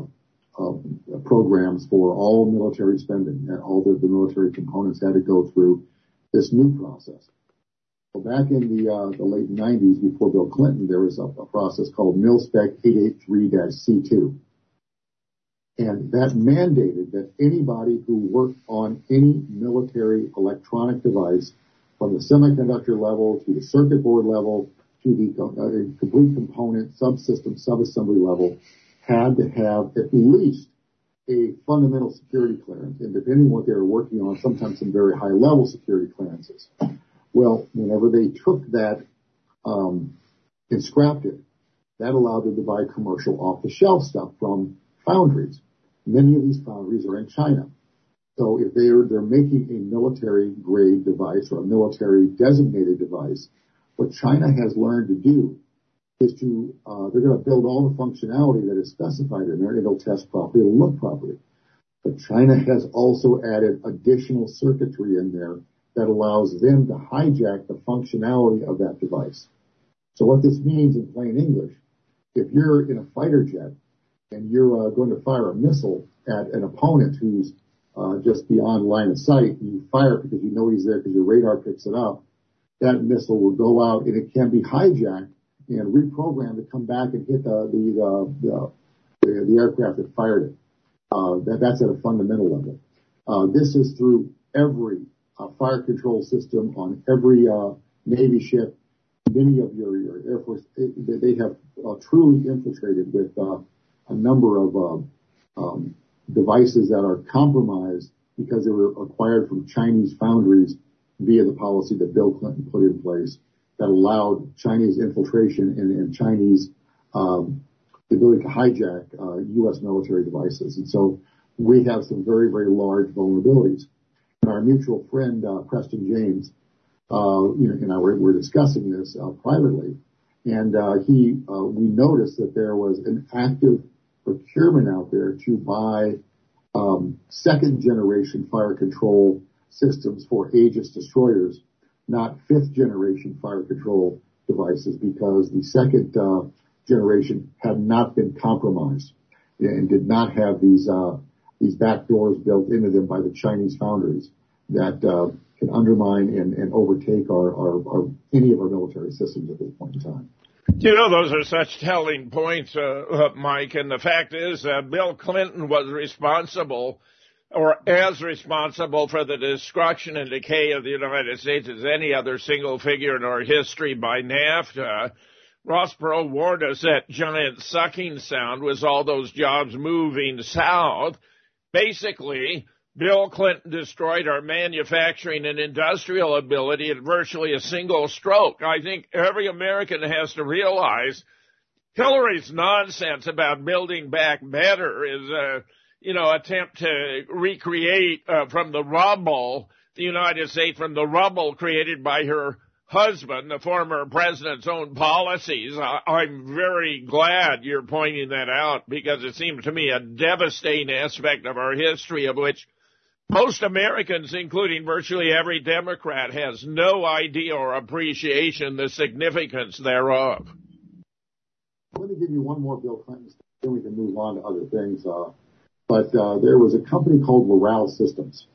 uh, programs for all military spending, and all the, the military components had to go through this new process. Well, back in the, uh, the late nineties, before Bill Clinton, there was a, a process called Mil-Spec eight eighty-three dash C two. And that mandated that anybody who worked on any military electronic device, from the semiconductor level to the circuit board level to the uh, complete component, subsystem, subassembly level, had to have at least a fundamental security clearance, and depending on what they were working on, sometimes some very high-level security clearances. Well, whenever they took that um, and scrapped it, that allowed them to buy commercial off-the-shelf stuff from foundries. Many of these foundries are in China. So if they're, they're making a military-grade device or a military-designated device, what China has learned to do is to, uh, they're going to build all the functionality that is specified in there. It'll test properly, it'll look properly. But China has also added additional circuitry in there that allows them to hijack the functionality of that device. So what this means in plain English, if you're in a fighter jet and you're uh, going to fire a missile at an opponent who's uh, just beyond line of sight, and you fire it because you know he's there because your radar picks it up, that missile will go out and it can be hijacked and reprogrammed to come back and hit the the the, the, the aircraft that fired it. Uh, that, that's at a fundamental level. Uh, this is through every uh, fire control system on every uh, Navy ship. Many of your, your Air Force, they, they have uh, truly infiltrated with uh, a number of uh, um, devices that are compromised because they were acquired from Chinese foundries via the policy that Bill Clinton put in place that allowed Chinese infiltration and, and Chinese um, the ability to hijack uh, U S military devices. And so we have some very, very large vulnerabilities. And our mutual friend, uh, Preston James, uh, you know, and I were, were discussing this uh, privately, and uh, he, uh, we noticed that there was an active procurement out there to buy um, second generation fire control systems for Aegis destroyers, not fifth generation fire control devices, because the second uh, generation had not been compromised and did not have these uh, these back doors built into them by the Chinese foundries that uh, can undermine and, and overtake our, our, our any of our military systems at this point in time. You know, those are such telling points, uh, uh, Mike, and the fact is that Bill Clinton was responsible or as responsible for the destruction and decay of the United States as any other single figure in our history by NAFTA. Ross Perot warned us that giant sucking sound was all those jobs moving south. Basically, Bill Clinton destroyed our manufacturing and industrial ability in virtually a single stroke. I think every American has to realize Hillary's nonsense about building back better is a, you know, attempt to recreate uh, from the rubble the United States, from the rubble created by her husband, the former president's own policies. I, I'm very glad you're pointing that out, because it seems to me a devastating aspect of our history of which most Americans, including virtually every Democrat, has no idea or appreciation the significance thereof. Let me give you one more Bill Clinton stuff, then we can move on to other things. Uh, but uh, there was a company called Loral Systems.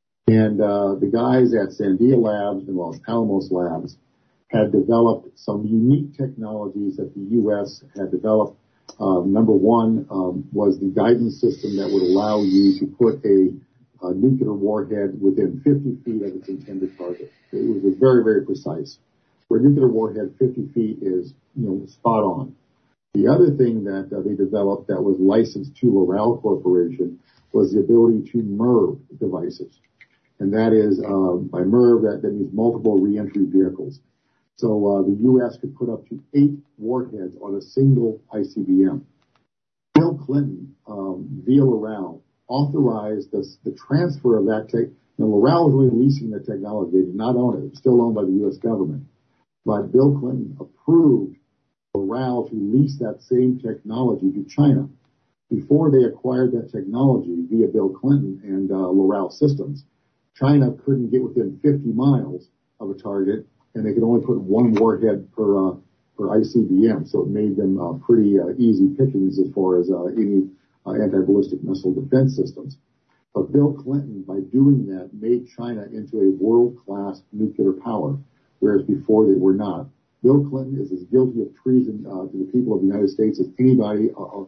And uh, the guys at Sandia Labs and Los Alamos Labs had developed some unique technologies that the U S had developed. Uh, number one um, was the guidance system that would allow you to put a, a nuclear warhead within fifty feet of its intended target. It was very, very precise. For a nuclear warhead, fifty feet is, you know, spot on. The other thing that uh, they developed that was licensed to Loral Corporation was the ability to M I R V devices. And that is, uh, by M I R V, that, that means multiple reentry vehicles. So uh, the U S could put up to eight warheads on a single I C B M. Bill Clinton, um, via Loral, authorized the, the transfer of that tech. Now, Loral was really leasing the technology. They did not own it. It was still owned by the U S government. But Bill Clinton approved Loral to lease that same technology to China. Before they acquired that technology via Bill Clinton and uh, Loral Systems, China couldn't get within fifty miles of a target, and they could only put one warhead per uh, per I C B M. So it made them uh, pretty uh, easy pickings as far as uh, any uh, anti-ballistic missile defense systems. But Bill Clinton, by doing that, made China into a world-class nuclear power, whereas before they were not. Bill Clinton is as guilty of treason uh, to the people of the United States as anybody uh,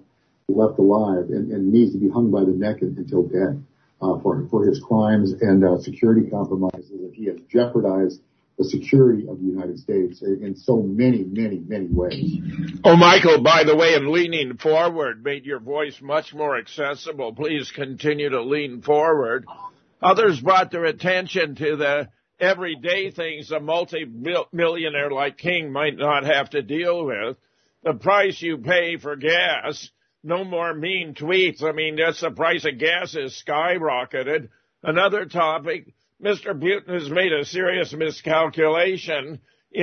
left alive and, and needs to be hung by the neck until dead uh, for, for his crimes and uh, security compromises that he has jeopardized the security of the United States in so many, many, many ways. Oh, Michael, by the way, in leaning forward made your voice much more accessible. Please continue to lean forward. Others brought their attention to the everyday things a multi-millionaire like King might not have to deal with. The price you pay for gas, no more mean tweets. I mean, that's the price of gas is skyrocketed. Another topic, Mister Putin has made a serious miscalculation.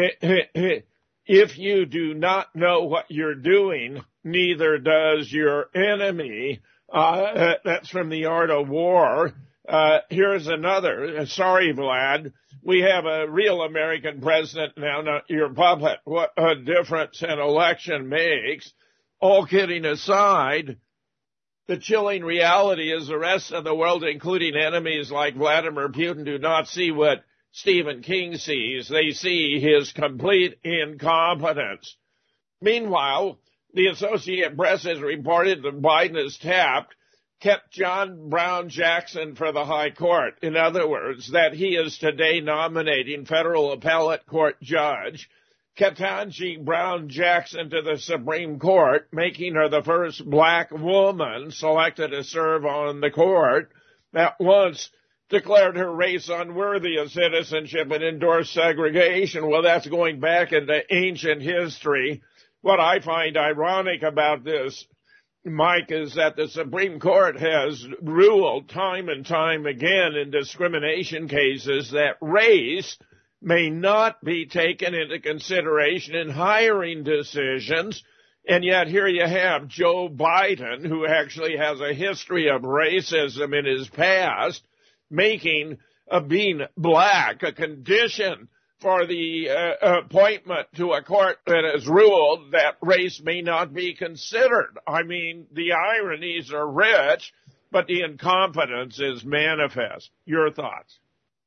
If you do not know what you're doing, neither does your enemy. Uh, that's from The Art of War. Uh, here's another. Sorry, Vlad. We have a real American president now, not your puppet. What a difference an election makes. All kidding aside, the chilling reality is the rest of the world, including enemies like Vladimir Putin, do not see what Stephen King sees. They see his complete incompetence. Meanwhile, the Associated Press has reported that Biden has tapped, kept John Brown Jackson for the High Court. In other words, that he is today nominating federal appellate court judge Ketanji Brown Jackson to the Supreme Court, making her the first black woman selected to serve on the court, that once declared her race unworthy of citizenship and endorsed segregation. Well, that's going back into ancient history. What I find ironic about this, Mike, is that the Supreme Court has ruled time and time again in discrimination cases that race may not be taken into consideration in hiring decisions, and yet here you have Joe Biden, who actually has a history of racism in his past, making uh, being black a condition for the uh, appointment to a court that has ruled that race may not be considered. I mean, the ironies are rich, but the incompetence is manifest. Your thoughts?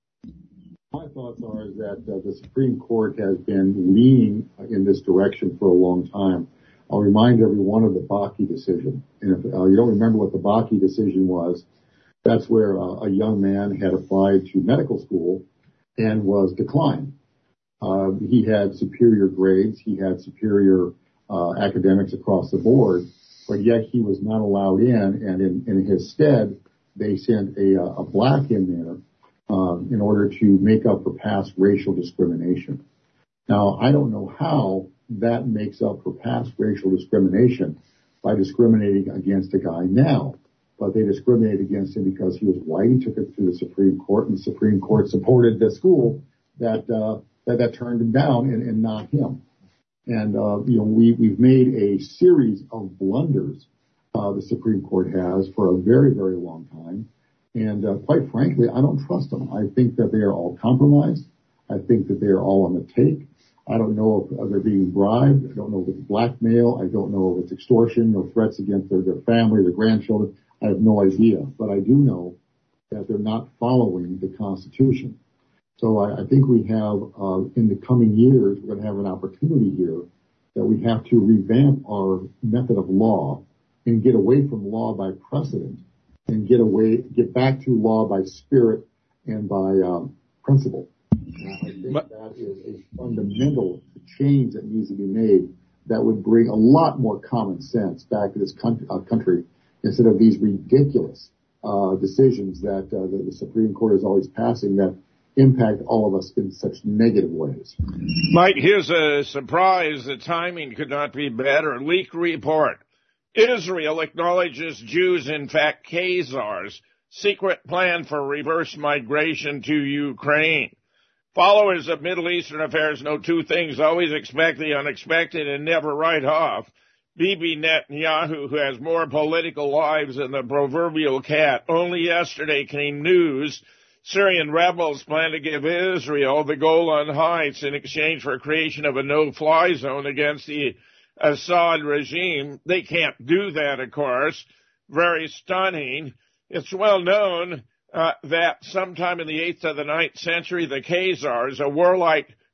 My thoughts are is that uh, the Supreme Court has been leaning in this direction for a long time. I'll remind everyone of the Bakke decision. And if uh, you don't remember what the Bakke decision was, that's where uh, a young man had applied to medical school and was declined. Uh, he had superior grades, he had superior uh, academics across the board, but yet he was not allowed in, and in, in his stead, they sent a, a black in there um, in order to make up for past racial discrimination. Now, I don't know how that makes up for past racial discrimination by discriminating against a guy now, but they discriminated against him because he was white. He took it to the Supreme Court, and the Supreme Court supported the school that uh, that, that turned him down and, and not him. And, uh, you know, we, we've made a series of blunders, uh, the Supreme Court has for a very, very long time. And, uh, quite frankly, I don't trust them. I think that they are all compromised. I think that they are all on the take. I don't know if they're being bribed. I don't know if it's blackmail. I don't know if it's extortion or threats against their, their family, their grandchildren. I have no idea. But I do know that they're not following the Constitution. So I, I think we have, uh, in the coming years, we're going to have an opportunity here that we have to revamp our method of law and get away from law by precedent and get away, get back to law by spirit and by um, principle. And I think but, that is a fundamental change that needs to be made that would bring a lot more common sense back to this country, uh, country instead of these ridiculous uh, decisions that uh, the, the Supreme Court is always passing that impact all of us in such negative ways. Mike, here's a surprise. The timing could not be better. Leaked report. Israel acknowledges Jews, in fact, Khazars. Secret plan for reverse migration to Ukraine. Followers of Middle Eastern affairs know two things. Always expect the unexpected and never write off. Bibi Netanyahu, who has more political lives than the proverbial cat. Only yesterday came news Syrian rebels plan to give Israel the Golan Heights in exchange for creation of a no-fly zone against the Assad regime. They can't do that, of course. Very stunning. It's well known uh, that sometime in the eighth to the ninth century, the Khazars, a warlike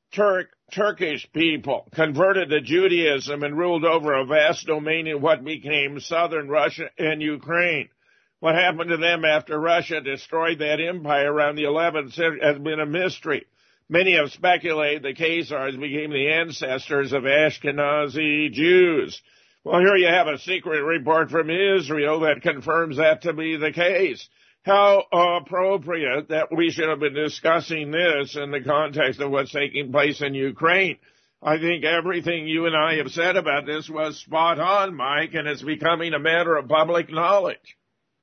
Turk, Turkish people converted to Judaism and ruled over a vast domain in what became southern Russia and Ukraine. What happened to them after Russia destroyed that empire around the eleventh century has been a mystery. Many have speculated the Khazars became the ancestors of Ashkenazi Jews. Well, here you have a secret report from Israel that confirms that to be the case. How appropriate that we should have been discussing this in the context of what's taking place in Ukraine. I think everything you and I have said about this was spot on, Mike, and it's becoming a matter of public knowledge.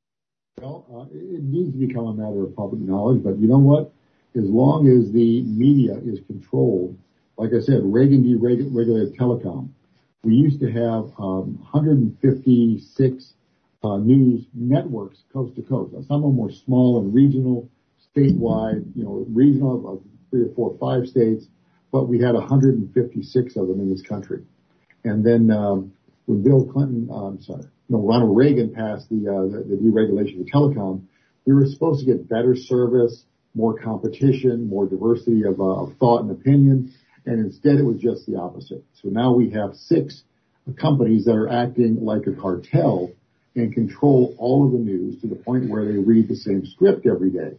Well, uh, it needs to become a matter of public knowledge, but you know what? As long as the media is controlled, like I said, Reagan deregulated telecom. We used to have um, one hundred fifty-six uh, news networks coast to coast. Now, some of them were small and regional, statewide, you know, regional of three or four, five states, but we had one hundred fifty-six of them in this country. And then um, when Bill Clinton, uh, I'm sorry, no, Ronald Reagan passed the, uh, the the deregulation of telecom, we were supposed to get better service, more competition, more diversity of, uh, of thought and opinion, and instead it was just the opposite. So now we have six companies that are acting like a cartel and control all of the news to the point where they read the same script every day.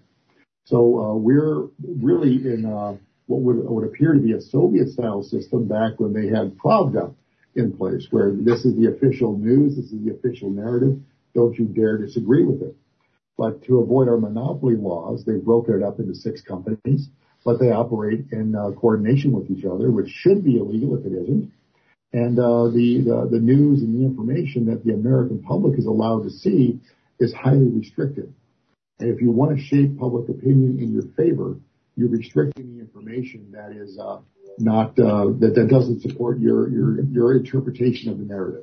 So uh, we're really in uh, what would, would appear to be a Soviet-style system back when they had Pravda in place, where this is the official news, this is the official narrative, don't you dare disagree with it. But to avoid our monopoly laws, they've broken it up into six companies, but they operate in uh, coordination with each other, which should be illegal if it isn't. And uh, the, the the news and the information that the American public is allowed to see is highly restricted. And if you want to shape public opinion in your favor, you're restricting the information that is uh, not uh, that that doesn't support your your your interpretation of the narrative.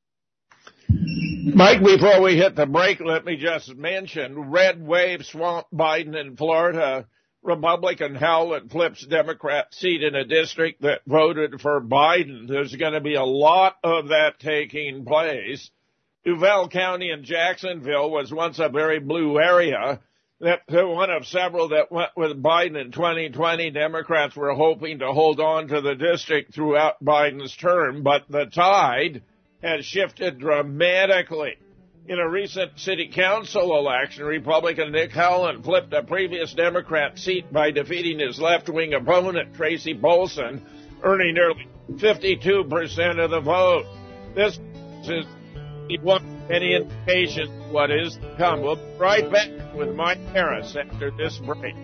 Mike, before we hit the break, let me just mention red wave swamp Biden in Florida. Republican Howlett flips Democrat seat in a district that voted for Biden. There's going to be a lot of that taking place. Duval County in Jacksonville was once a very blue area. That one of several that went with Biden in twenty twenty. Democrats were hoping to hold on to the district throughout Biden's term, but the tide has shifted dramatically. In a recent city council election, Republican Nick Howland flipped a previous Democrat seat by defeating his left-wing opponent, Tracy Bolson, earning nearly fifty-two percent of the vote. This is any indication of what is to come. We'll be right back with Mike Harris after this break.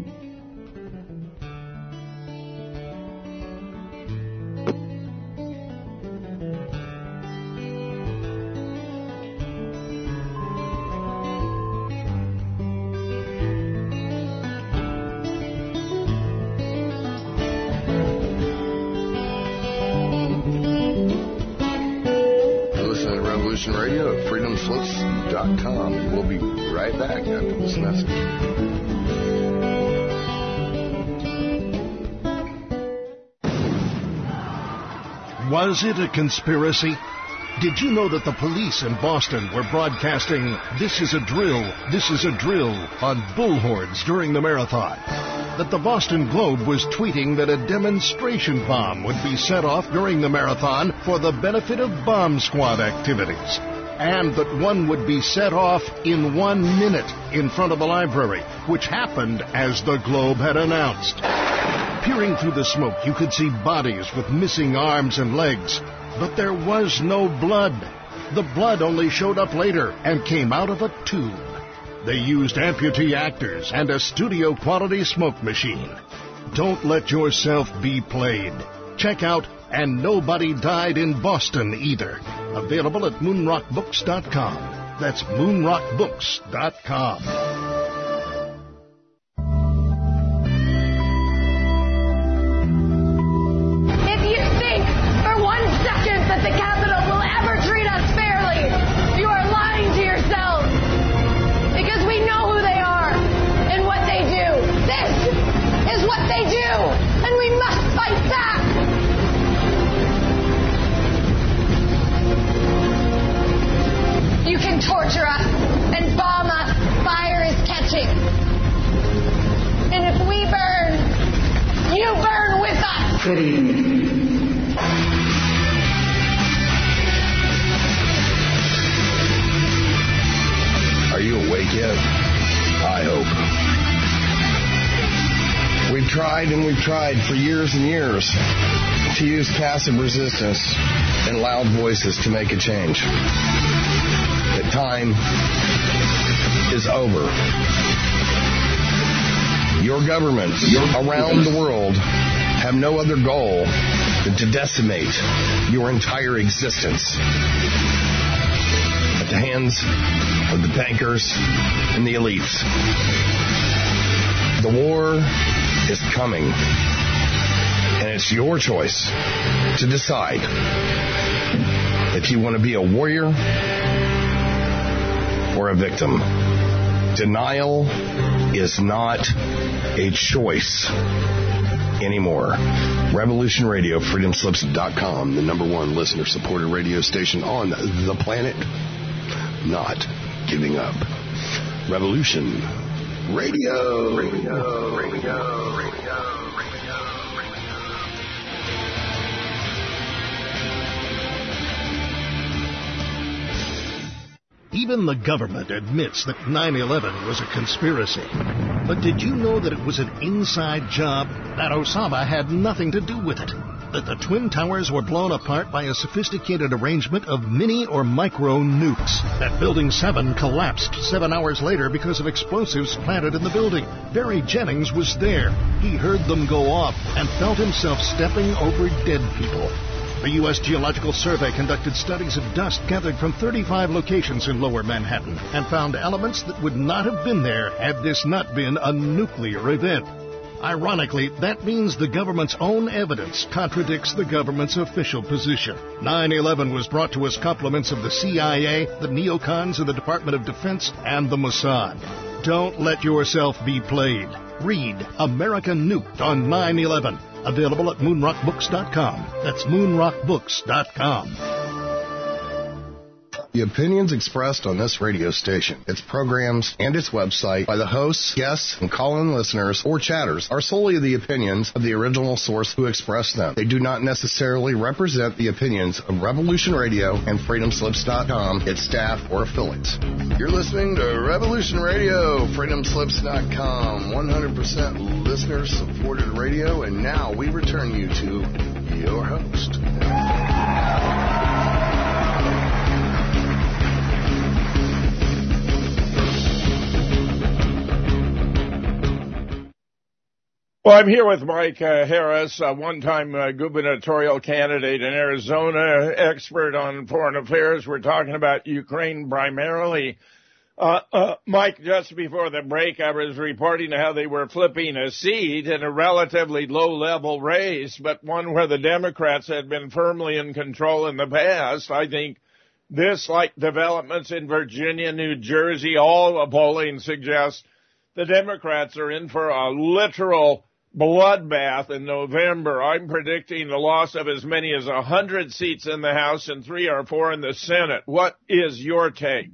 Radio at freedom slips dot com. We'll be right back after this message. Was it a conspiracy? Did you know that the police in Boston were broadcasting "This is a drill, this is a drill" on bullhorns during the marathon? That the Boston Globe was tweeting that a demonstration bomb would be set off during the marathon for the benefit of bomb squad activities? And that one would be set off in one minute in front of the library, which happened as the Globe had announced. Peering through the smoke, you could see bodies with missing arms and legs. But there was no blood. The blood only showed up later and came out of a tube. They used amputee actors and a studio-quality smoke machine. Don't let yourself be played. Check out And Nobody Died in Boston Either. Available at moonrock books dot com. That's moonrock books dot com. If you think for one second that the Capitol will ever treat us fairly, you are lying to yourselves. Because we know who they are and what they do. This is what they do, and we must fight back. You can torture us and bomb us, fire as Are you awake yet? I hope. We've tried and we've tried for years and years to use passive resistance and loud voices to make a change. The time is over. Your governments around the world have no other goal than to decimate your entire existence at the hands of the bankers and the elites. The war is coming, and it's your choice to decide if you want to be a warrior or a victim. Denial is not a choice anymore. Revolution Radio, freedom slips dot com, the number one listener-supported radio station on the planet. Not giving up. Revolution Radio. Radio. Radio. Radio. Even the government admits that nine eleven was a conspiracy. But did you know that it was an inside job? That Osama had nothing to do with it? That the Twin Towers were blown apart by a sophisticated arrangement of mini or micro nukes? That Building seven collapsed seven hours later because of explosives planted in the building? Barry Jennings was there. He heard them go off and felt himself stepping over dead people. The U S Geological Survey conducted studies of dust gathered from thirty-five locations in Lower Manhattan and found elements that would not have been there had this not been a nuclear event. Ironically, that means the government's own evidence contradicts the government's official position. nine eleven was brought to us compliments of the C I A, the neocons of the Department of Defense, and the Mossad. Don't let yourself be played. Read America Nuked on nine eleven. Available at moon rock books dot com. That's moon rock books dot com. The opinions expressed on this radio station, its programs, and its website by the hosts, guests, and call-in listeners or chatters are solely the opinions of the original source who expressed them. They do not necessarily represent the opinions of Revolution Radio and freedom slips dot com, its staff, or affiliates. You're listening to Revolution Radio, freedom slips dot com, one hundred percent listener-supported radio, and now we return you to your host. Well, I'm here with Mike uh, Harris, a one-time uh, gubernatorial candidate in Arizona, expert on foreign affairs. We're talking about Ukraine primarily. Uh, uh, Mike, just before the break, I was reporting how they were flipping a seat in a relatively low-level race, but one where the Democrats had been firmly in control in the past. I think this, like developments in Virginia, New Jersey, all the polling suggests the Democrats are in for a literal bloodbath in November. I'm predicting the loss of as many as one hundred seats in the House and three or four in the Senate. What is your take?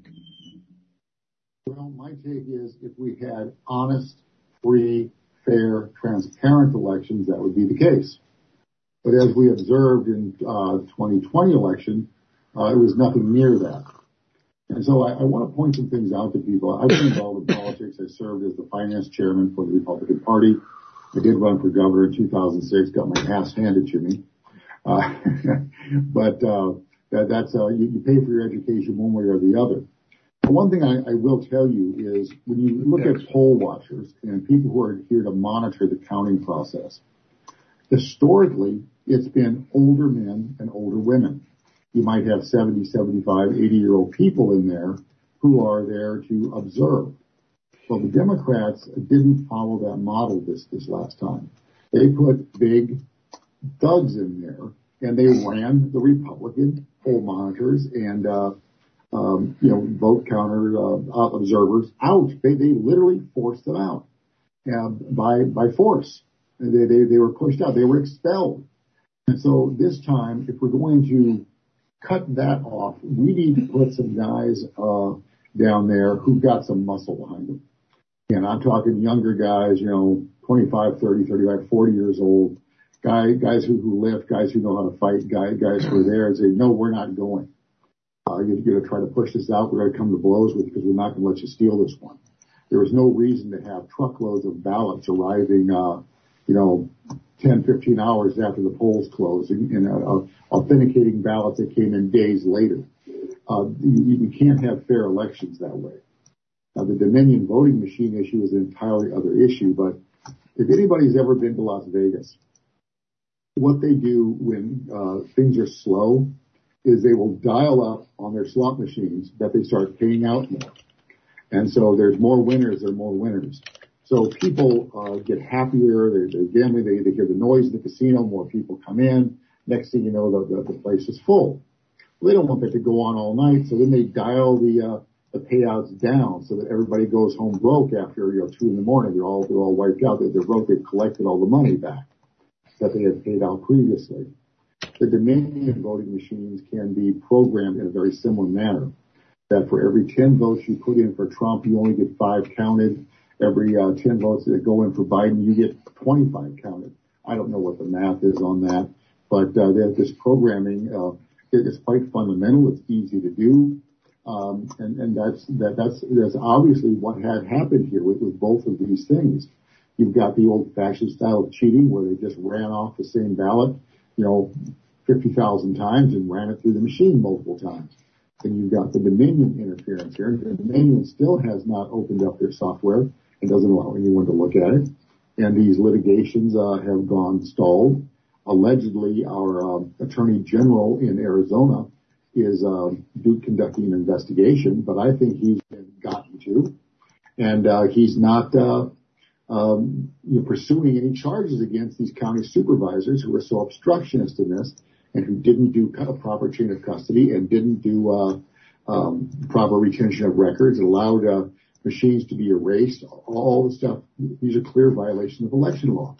Well, my take is if we had honest, free, fair, transparent elections, that would be the case. But as we observed in uh twenty twenty election, uh, it was nothing near that. And so I, I want to point some things out to people. I've been involved in politics. I served as the finance chairman for the Republican Party. I did run for governor in two thousand six, got my ass handed to me. Uh, but uh, that, that's uh, you, you pay for your education one way or the other. But one thing I, I will tell you is when you look at poll watchers and people who are here to monitor the counting process, historically it's been older men and older women. You might have seventy, seventy-five, eighty-year-old people in there who are there to observe. Well, the Democrats didn't follow that model this, this last time. They put big thugs in there, and they ran the Republican poll monitors and, uh, um, you know, vote counter uh, observers out. They, they literally forced them out uh, by by force. They, they, they were pushed out. They were expelled. And so this time, if we're going to cut that off, we need to put some guys uh, down there who've got some muscle behind them. And I'm talking younger guys, you know, twenty-five, thirty, thirty-five, forty years old. guy, guys who, who lift, guys who know how to fight, guys, guys who are there and say, no, we're not going. Uh, you're going to try to push this out. We're going to come to blows with it because we're not going to let you steal this one. There was no reason to have truckloads of ballots arriving, uh, you know, ten, fifteen hours after the polls closed, and, and uh, authenticating ballots that came in days later. Uh, you, you can't have fair elections that way. Now, the Dominion voting machine issue is an entirely other issue, but if anybody's ever been to Las Vegas, what they do when uh, things are slow is they will dial up on their slot machines that they start paying out more. And so there's more winners, there are more winners. So people uh, get happier, they're, they're gambling, they, they hear the noise in the casino, more people come in. Next thing you know, the, the, the place is full. Well, they don't want that to go on all night, so then they dial the uh, the payouts down so that everybody goes home broke after, you know, two in the morning. They're all, they're all wiped out. They're, they're broke. They've collected all the money back that they had paid out previously. The Dominion voting machines can be programmed in a very similar manner, that for every ten votes you put in for Trump, you only get five counted. Every uh, ten votes that go in for Biden, you get twenty-five counted. I don't know what the math is on that, but uh, this programming uh, is quite fundamental. It's easy to do. Um, and, and that's, that, that's, that's obviously what had happened here with, with both of these things. You've got the old-fashioned style of cheating where they just ran off the same ballot, you know, fifty thousand times and ran it through the machine multiple times. Then you've got the Dominion interference here. The Dominion still has not opened up their software and doesn't allow anyone to look at it. And these litigations uh, have gone stalled. Allegedly, our uh, Attorney General in Arizona is uh, do, conducting an investigation, but I think he's been gotten to, and uh, he's not uh, um, you know, pursuing any charges against these county supervisors who are so obstructionist in this and who didn't do a proper chain of custody and didn't do uh, um, proper retention of records, allowed uh, machines to be erased, all the stuff. These are clear violations of election law.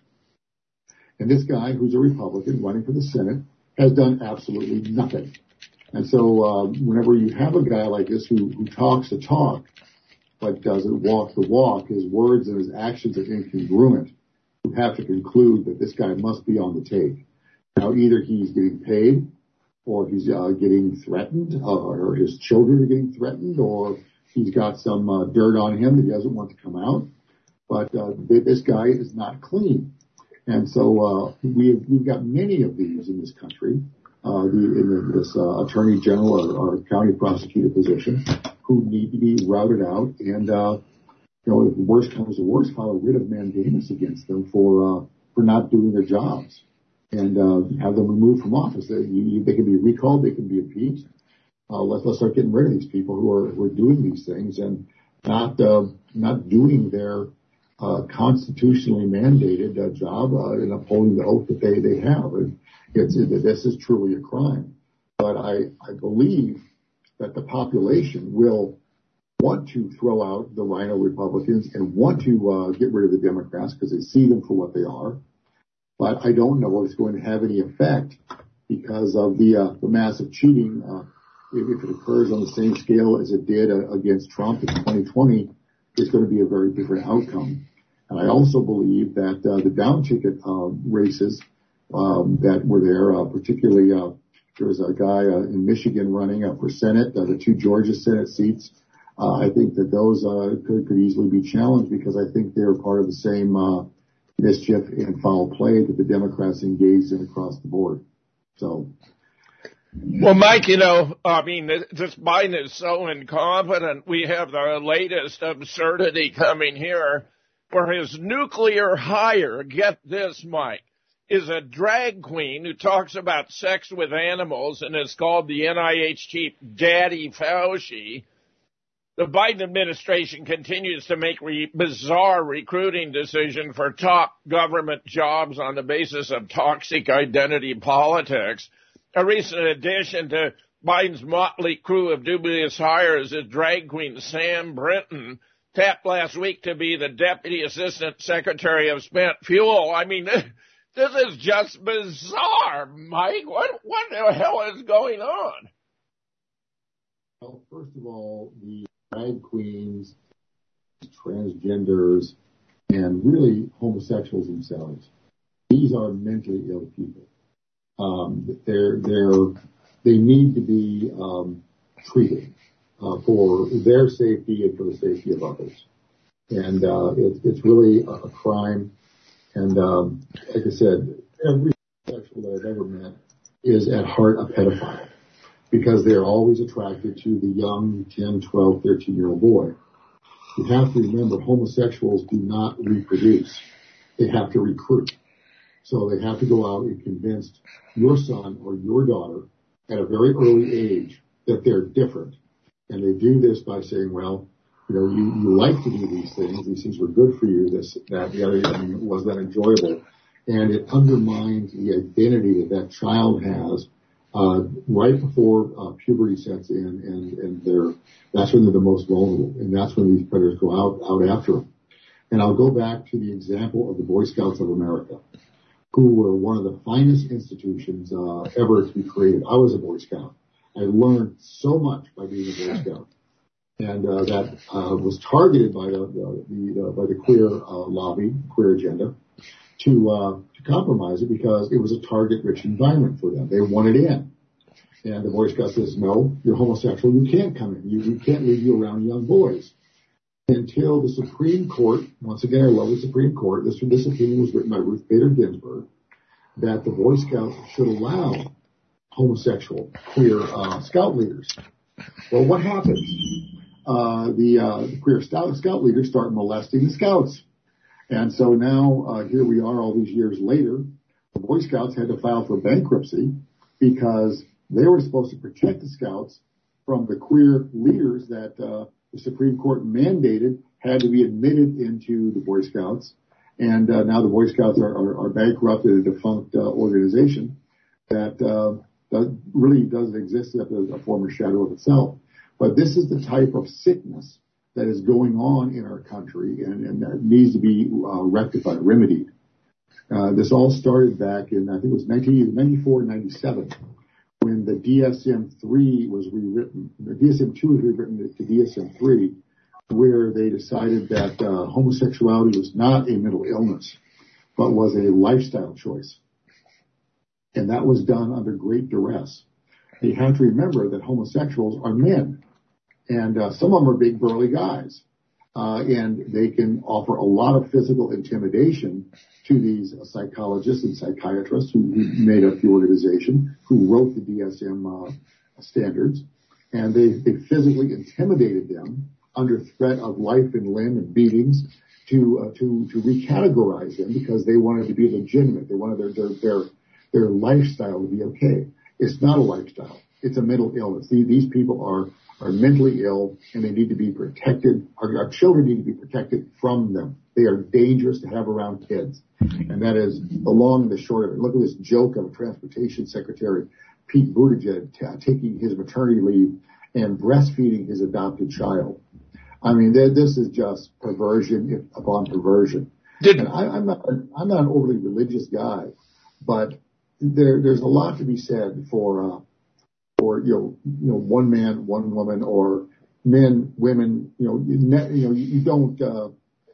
And this guy, who's a Republican running for the Senate, has done absolutely nothing. And so uh, whenever you have a guy like this who, who talks the talk but doesn't walk the walk, his words and his actions are incongruent, you have to conclude that this guy must be on the take. Now, either he's getting paid, or he's uh, getting threatened, uh, or his children are getting threatened, or he's got some uh, dirt on him that he doesn't want to come out. But uh, this guy is not clean. And so uh, we've, we've got many of these in this country. Uh, the, in the, this uh, attorney general or, or county prosecutor position who need to be routed out. And, uh, you know, if the worst comes to worst, file a writ of mandamus against them for, uh, for not doing their jobs and, uh, have them removed from office. They, you, they can be recalled. They can be impeached. Uh, let's, let's start getting rid of these people who are, who are doing these things and not, uh, not doing their, uh, constitutionally mandated uh, job, uh, in upholding the oath that they, they have. And, It's, this is truly a crime. But I, I believe that the population will want to throw out the Rhino Republicans and want to uh, get rid of the Democrats because they see them for what they are. But I don't know if it's going to have any effect because of the, uh, the massive cheating. Uh, if, if it occurs on the same scale as it did uh, against Trump in twenty twenty, it's going to be a very different outcome. And I also believe that uh, the down ticket uh, races Um, that were there, uh, particularly, uh, there was a guy, uh, in Michigan running uh, for Senate, uh, the two Georgia Senate seats. Uh, I think that those, uh, could, could easily be challenged because I think they're part of the same, uh, mischief and foul play that the Democrats engaged in across the board. So. Well, Mike, you know, I mean, this Biden is so incompetent. We have the latest absurdity coming here where his nuclear hire, get this, Mike, is a drag queen who talks about sex with animals and is called the N I H chief Daddy Fauci. The Biden administration continues to make re- bizarre recruiting decisions for top government jobs on the basis of toxic identity politics. A recent addition to Biden's motley crew of dubious hires is drag queen Sam Brinton, tapped last week to be the Deputy Assistant Secretary of Spent Fuel. I mean, this is just bizarre, Mike. What what the hell is going on? Well, first of all, the drag queens, transgenders, and really homosexuals themselves these are mentally ill people. Um, they're, they're, they need to be um, treated uh, for their safety and for the safety of others. And uh, it, it's really a crime. And um, like I said, every homosexual that I've ever met is at heart a pedophile because they're always attracted to the young ten, twelve, thirteen-year-old boy. You have to remember, homosexuals do not reproduce. They have to recruit. So they have to go out and convince your son or your daughter at a very early age that they're different. And they do this by saying, well, you know, you, you like to do these things. These things were good for you. This, that, the other thing was that enjoyable. And it undermines the identity that that child has uh, right before uh, puberty sets in, and, and they're, that's when they're the most vulnerable. And that's when these predators go out, out after them. And I'll go back to the example of the Boy Scouts of America, who were one of the finest institutions uh, ever to be created. I was a Boy Scout. I learned so much by being a Boy Scout. And uh, that uh, was targeted by the, the, the uh, by the queer uh, lobby, queer agenda, to uh, to compromise it because it was a target-rich environment for them. They wanted in. And the Boy Scout says, no, you're homosexual. You can't come in. You, we can't leave you around young boys. Until the Supreme Court, once again, I love the Supreme Court, this, this opinion was written by Ruth Bader Ginsburg, that the Boy Scouts should allow homosexual, queer uh, scout leaders. Well, what happens? Uh, the, uh, the queer scout, scout leaders start molesting the scouts. And so now, uh, here we are all these years later, the Boy Scouts had to file for bankruptcy because they were supposed to protect the scouts from the queer leaders that, uh, the Supreme Court mandated had to be admitted into the Boy Scouts. And, uh, now the Boy Scouts are, are, are bankrupt, a defunct, uh, organization that, uh, that really doesn't exist except as a former shadow of itself. But this is the type of sickness that is going on in our country and, and that needs to be uh, rectified, remedied. Uh, this all started back in, I think it was nineteen ninety-four, ninety-seven, when the D S M three was rewritten. The D S M two was rewritten to D S M three, where they decided that uh, homosexuality was not a mental illness, but was a lifestyle choice. And that was done under great duress. You have to remember that homosexuals are men. And uh, some of them are big, burly guys. Uh, and they can offer a lot of physical intimidation to these uh, psychologists and psychiatrists who, who made up the organization, who wrote the D S M uh, standards. And they, they physically intimidated them under threat of life and limb and beatings to uh, to to recategorize them because they wanted to be legitimate. They wanted their their their, their lifestyle to be okay. It's not a lifestyle. It's a mental illness. These, these people are are mentally ill, and they need to be protected. Our, our children need to be protected from them. They are dangerous to have around kids. And that is the long and the short of it. Look at this joke of a transportation secretary, Pete Buttigieg, t- taking his maternity leave and breastfeeding his adopted child. I mean, this is just perversion upon perversion. Did, and I, I'm not, I'm not an overly religious guy, but there, there's a lot to be said for, uh, for, you know, you know, one man, one woman, or men, women, you know, you, you know, you don't, uh,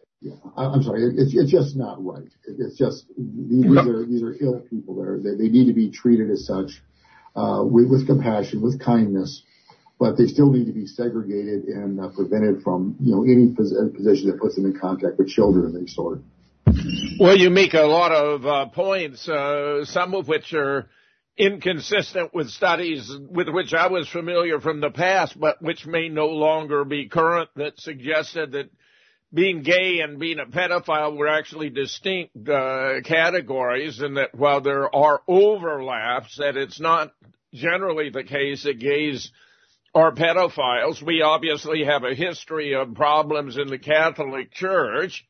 I'm sorry, it's, it's just not right. It's just, these are, these are ill people there. They, they need to be treated as such, uh, with, with compassion, with kindness, but they still need to be segregated and uh, prevented from, you know, any position that puts them in contact with children of any sort. Well, you make a lot of uh, points, uh, some of which are inconsistent with studies with which I was familiar from the past, but which may no longer be current, that suggested that being gay and being a pedophile were actually distinct uh, categories, and that while there are overlaps, that it's not generally the case that gays are pedophiles. We obviously have a history of problems in the Catholic Church.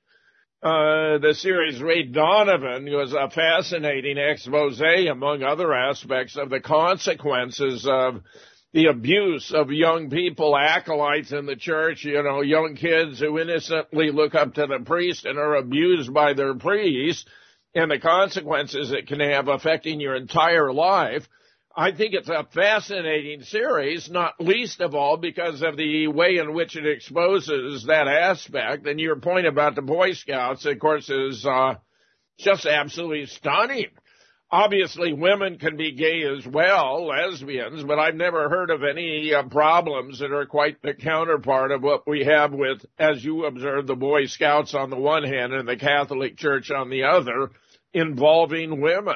Uh, the series Ray Donovan was a fascinating expose, among other aspects, of the consequences of the abuse of young people, acolytes in the church, you know, young kids who innocently look up to the priest and are abused by their priest, and the consequences it can have affecting your entire life. I think it's a fascinating series, not least of all because of the way in which it exposes that aspect. And your point about the Boy Scouts, of course, is uh, just absolutely stunning. Obviously, women can be gay as well, lesbians, but I've never heard of any uh, problems that are quite the counterpart of what we have with, as you observed, the Boy Scouts on the one hand and the Catholic Church on the other, involving women.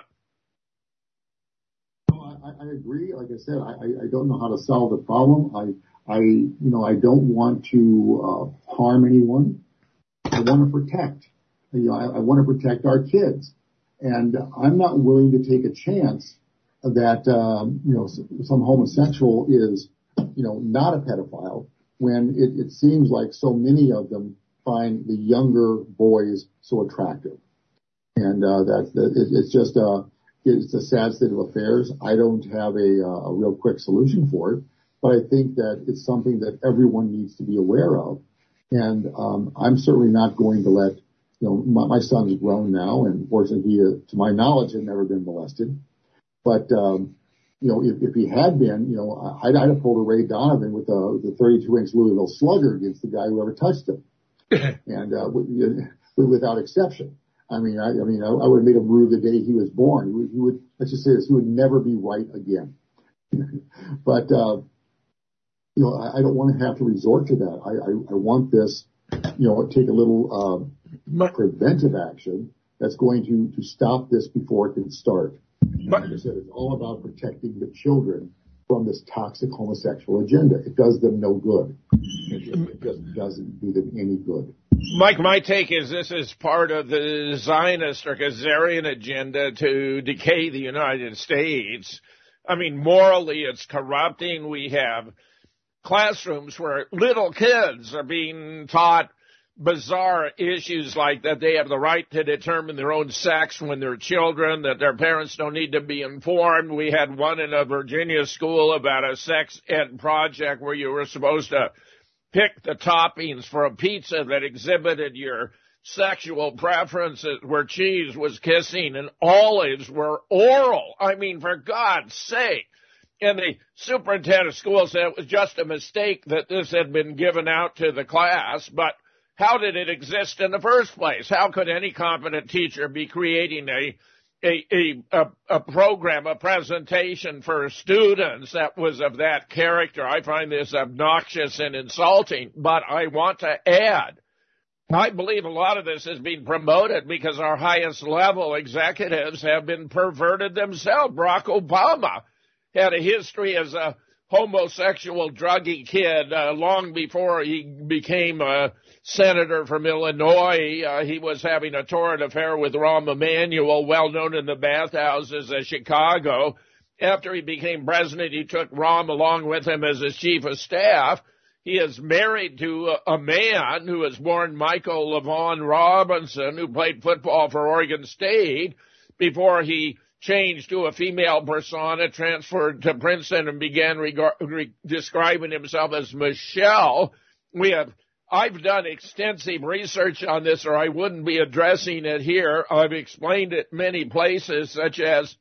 No, I, I agree. Like I said, I, I don't know how to solve the problem. I, I, you know, I don't want to uh, harm anyone. I want to protect. You know, I, I want to protect our kids. And I'm not willing to take a chance that, um, you know, some homosexual is, you know, not a pedophile when it, it seems like so many of them find the younger boys so attractive. And, uh, that's, that, it, it's just, uh, it's a sad state of affairs. I don't have a, uh, a real quick solution for it, but I think that it's something that everyone needs to be aware of. And, um, I'm certainly not going to let, You know, my, my son's grown now, and fortunately, he, uh, to my knowledge, had never been molested. But, um, you know, if, if he had been, you know, I'd, I'd have pulled a Ray Donovan with a, the thirty-two inch Louisville Slugger against the guy who ever touched him, and uh, without exception. I mean, I, I mean, I, I would have made him rue the day he was born. He would, he would, let's just say this, he would never be right again. But, uh, you know, I, I don't want to have to resort to that. I, I, I want this, you know, take a little. Uh, preventive action that's going to, to stop this before it can start. Like I said, it's all about protecting the children from this toxic homosexual agenda. It does them no good. It just, it just doesn't do them any good. Mike, my take is this is part of the Zionist or Khazarian agenda to decay the United States. I mean, morally, it's corrupting. We have classrooms where little kids are being taught bizarre issues like that they have the right to determine their own sex when they're children, that their parents don't need to be informed. We had one in a Virginia school about a sex ed project where you were supposed to pick the toppings for a pizza that exhibited your sexual preferences, where cheese was kissing and olives were oral. I mean, for God's sake. And the superintendent of schools said it was just a mistake that this had been given out to the class, but how did it exist in the first place? How could any competent teacher be creating a a a a, a program, a presentation for students that was of that character? I find this obnoxious and insulting, but I want to add, I believe a lot of this is being promoted because our highest level executives have been perverted themselves. Barack Obama had a history as a homosexual druggy kid uh, long before he became a senator from Illinois. Uh, he was having a torrid affair with Rahm Emanuel, well known in the bathhouses of Chicago. After he became president, he took Rahm along with him as his chief of staff. He is married to a, a man who was born Michael LaVaughn Robinson, who played football for Oregon State before he changed to a female persona, transferred to Princeton, and began regar- re- describing himself as Michelle. We have, I've done extensive research on this, or I wouldn't be addressing it here. I've explained it many places, such as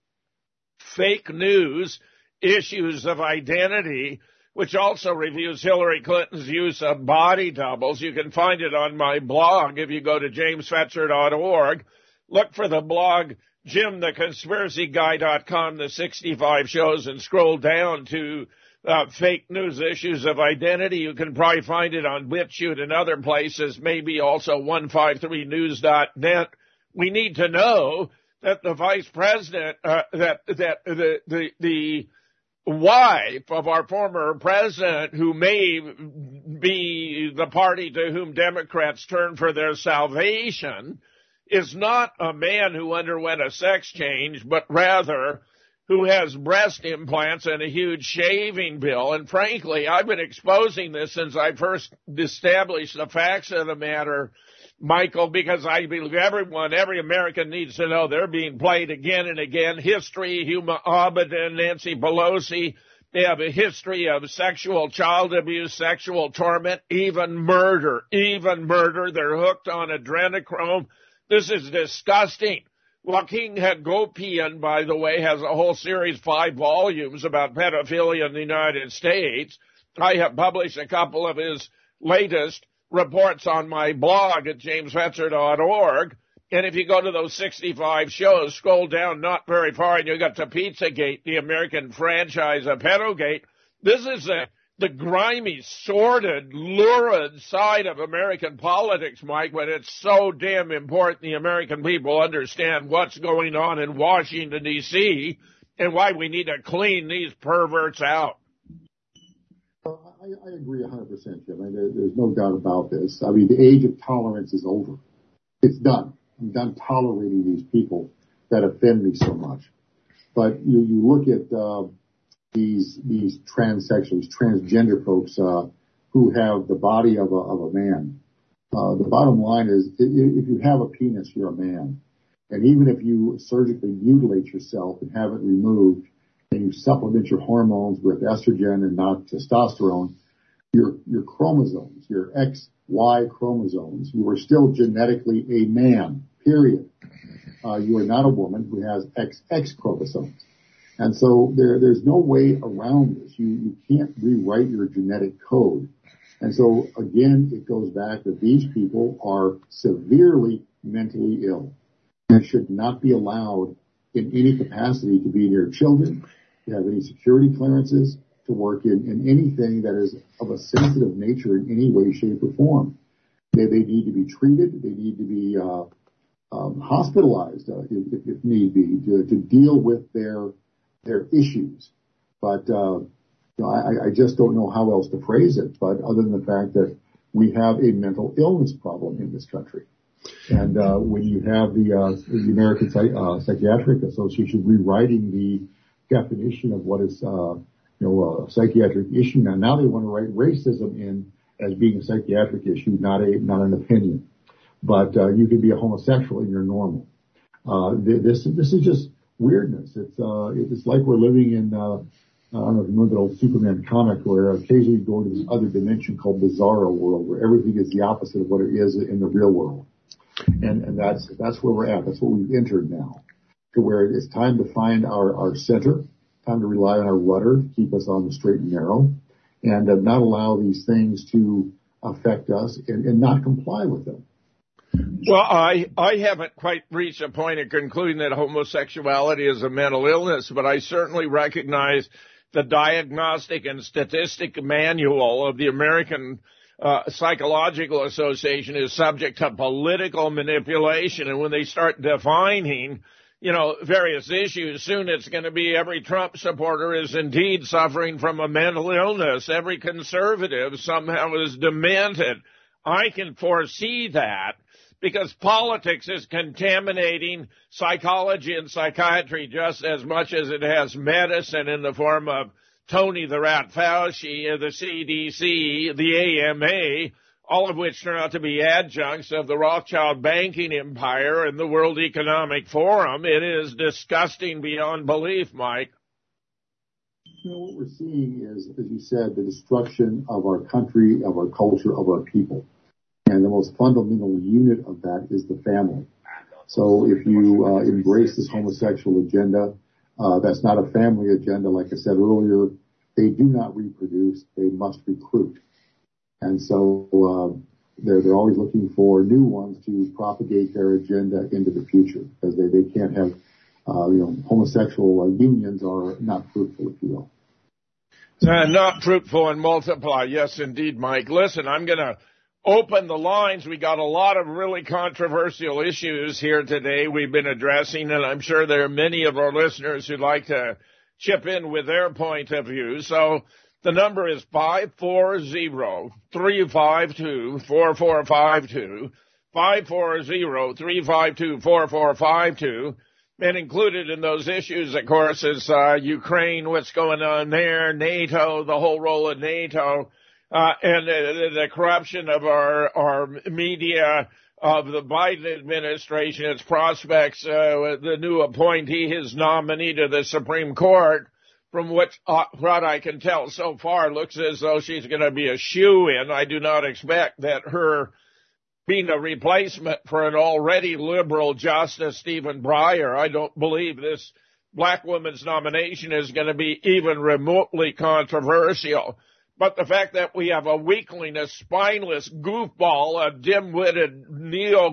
fake news, issues of identity, which also reviews Hillary Clinton's use of body doubles. You can find it on my blog if you go to james fetzer dot org. Look for the blog Jim the Conspiracy Guy dot com, the sixty-five shows, and scroll down to uh, fake news issues of identity. You can probably find it on BitChute and other places, maybe also one fifty-three news dot net. We need to know that the vice president, uh, that that the the the wife of our former president, who may be the party to whom Democrats turn for their salvation, is not a man who underwent a sex change, but rather who has breast implants and a huge shaving bill. And frankly, I've been exposing this since I first established the facts of the matter, Michael, because I believe everyone, every American needs to know they're being played again and again. History, Huma Abedin, Nancy Pelosi, they have a history of sexual child abuse, sexual torment, even murder, even murder. They're hooked on adrenochrome. This is disgusting. Joaquin Hagopian, by the way, has a whole series, five volumes, about pedophilia in the United States. I have published a couple of his latest reports on my blog at james fetzer dot org. And if you go to those sixty-five shows, scroll down not very far, and you got the Pizzagate, the American franchise of Pedogate. This is a, the grimy, sordid, lurid side of American politics, Mike, when it's so damn important the American people understand what's going on in Washington, D C, and why we need to clean these perverts out. Well, I, I agree one hundred percent, Jim. I mean, there, there's no doubt about this. I mean, the age of tolerance is over. It's done. I'm done tolerating these people that offend me so much. But you, you look at uh, these these transsexuals, transgender folks uh, who have the body of a, of a man. Uh, the bottom line is, if you have a penis, you're a man. And even if you surgically mutilate yourself and have it removed, and you supplement your hormones with estrogen and not testosterone, your your chromosomes, your X Y chromosomes, you are still genetically a man. Period. Uh, you are not a woman who has X X chromosomes. And so there, there's no way around this. You, you can't rewrite your genetic code. And so again, it goes back that these people are severely mentally ill and should not be allowed in any capacity to be near children, to have any security clearances, to work in, in anything that is of a sensitive nature in any way, shape, or form. They, they need to be treated. They need to be, uh, Um, hospitalized, uh, if, if need be, to, to deal with their their issues. But uh, you know, I, I just don't know how else to phrase it. But other than the fact that we have a mental illness problem in this country, and uh, when you have the uh, the American Psych- uh, Psychiatric Association rewriting the definition of what is uh, you know a psychiatric issue now, now they want to write racism in as being a psychiatric issue, not a not an opinion. But uh, you can be a homosexual and you're normal. Uh, this this is just weirdness. It's uh, it's like we're living in uh, I don't know if you remember the old Superman comic where occasionally you go to this other dimension called Bizarro world, where everything is the opposite of what it is in the real world. And and that's that's where we're at. That's what we've entered now, to where it's time to find our our center, time to rely on our rudder, keep us on the straight and narrow, and uh, not allow these things to affect us and, and not comply with them. Well, I, I haven't quite reached a point of concluding that homosexuality is a mental illness, but I certainly recognize the Diagnostic and Statistic Manual of the American uh, Psychological Association is subject to political manipulation. And when they start defining, you know, various issues, soon it's going to be every Trump supporter is indeed suffering from a mental illness. Every conservative somehow is demented. I can foresee that, because politics is contaminating psychology and psychiatry just as much as it has medicine in the form of Tony the Rat Fauci, the C D C, the A M A, all of which turn out to be adjuncts of the Rothschild banking empire and the World Economic Forum. It is disgusting beyond belief, Mike. You know, what we're seeing is, as you said, the destruction of our country, of our culture, of our people. And the most fundamental unit of that is the family. So if you uh, embrace this homosexual agenda, uh, that's not a family agenda. Like I said earlier, they do not reproduce. They must recruit. And so uh, they're, they're always looking for new ones to propagate their agenda into the future, because they, they can't have, uh, you know, homosexual uh, unions are not fruitful, if you will. Uh, not fruitful and multiply. Yes, indeed, Mike. Listen, I'm going to open the lines. We got a lot of really controversial issues here today we've been addressing, and I'm sure there are many of our listeners who'd like to chip in with their point of view. So the number is five four zero, three five two, four four five two, five four zero, three five two, four four five two. And included in those issues, of course, is uh, Ukraine, what's going on there, NATO, the whole role of NATO, Uh, and uh, the corruption of our, our media, of the Biden administration, its prospects, uh, the new appointee, his nominee to the Supreme Court, from which, uh, what I can tell so far, looks as though she's going to be a shoo-in. I do not expect that her being a replacement for an already liberal Justice Stephen Breyer, I don't believe this black woman's nomination is going to be even remotely controversial. But the fact that we have a weakling, a spineless goofball, a dim-witted neo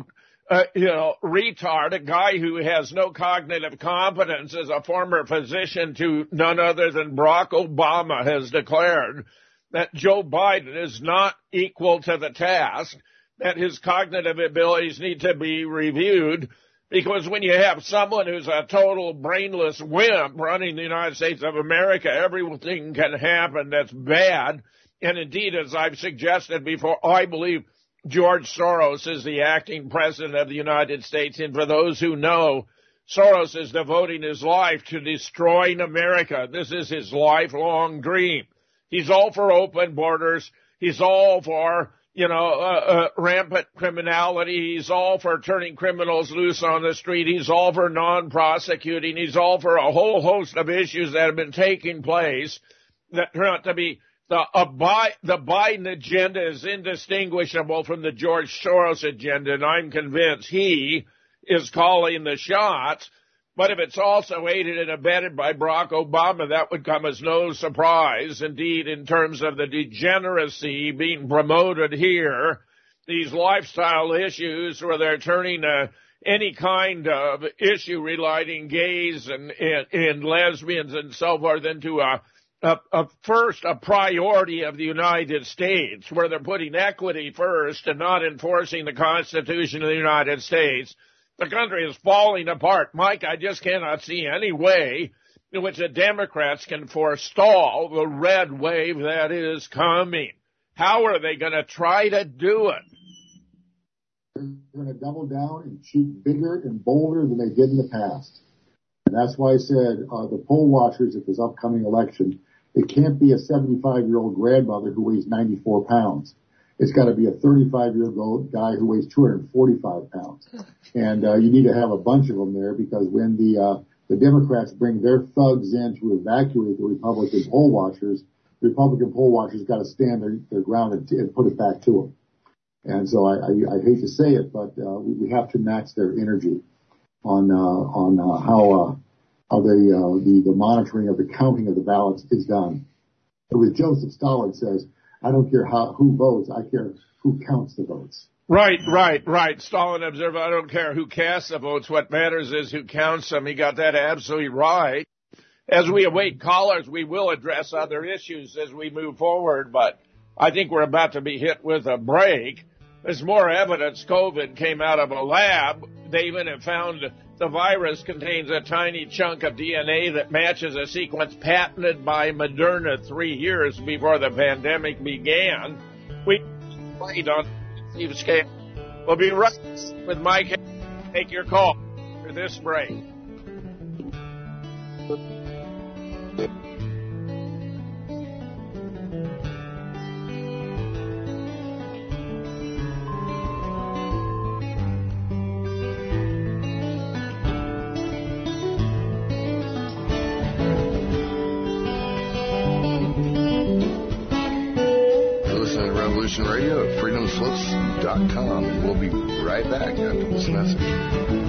uh, you know, retard, a guy who has no cognitive competence as a former physician to none other than Barack Obama has declared that Joe Biden is not equal to the task, that his cognitive abilities need to be reviewed, because when you have someone who's a total brainless wimp running the United States of America, everything can happen that's bad. And indeed, as I've suggested before, I believe George Soros is the acting president of the United States. And for those who know, Soros is devoting his life to destroying America. This is his lifelong dream. He's all for open borders. He's all for, you know, uh, uh, rampant criminality. He's all for turning criminals loose on the street. He's all for non-prosecuting. He's all for a whole host of issues that have been taking place that turn out to be the, a Bi- the Biden agenda is indistinguishable from the George Soros agenda, and I'm convinced he is calling the shots. But if it's also aided and abetted by Barack Obama, that would come as no surprise. Indeed, in terms of the degeneracy being promoted here, these lifestyle issues where they're turning uh, any kind of issue relating gays and, and, and lesbians and so forth into a, a, a first a priority of the United States, where they're putting equity first and not enforcing the Constitution of the United States. The country is falling apart. Mike, I just cannot see any way in which the Democrats can forestall the red wave that is coming. How are they going to try to do it? They're going to double down and shoot bigger and bolder than they did in the past. And that's why I said uh, the poll watchers at this upcoming election, it can't be a seventy-five-year-old grandmother who weighs ninety-four pounds. It's got to be a thirty-five-year-old guy who weighs two hundred forty-five pounds. And uh, you need to have a bunch of them there, because when the uh, the Democrats bring their thugs in to evacuate the Republican poll watchers, the Republican poll watchers got to stand their, their ground and, and put it back to them. And so I, I, I hate to say it, but uh, we, we have to match their energy on uh, on uh, how uh, how the, uh, the the monitoring of the counting of the ballots is done. But with Joseph Stalin says, I don't care how, who votes, I care who counts the votes. Right, right, right. Stalin observed, I don't care who casts the votes. What matters is who counts them. He got that absolutely right. As we await callers, we will address other issues as we move forward, but I think we're about to be hit with a break. There's more evidence COVID came out of a lab. They even have found the virus contains a tiny chunk of D N A that matches a sequence patented by Moderna three years before the pandemic began. We played on Steve Scale. We'll be right with Mike. Take your call for this break. Radio at freedom slips dot com, and we'll be right back after this message.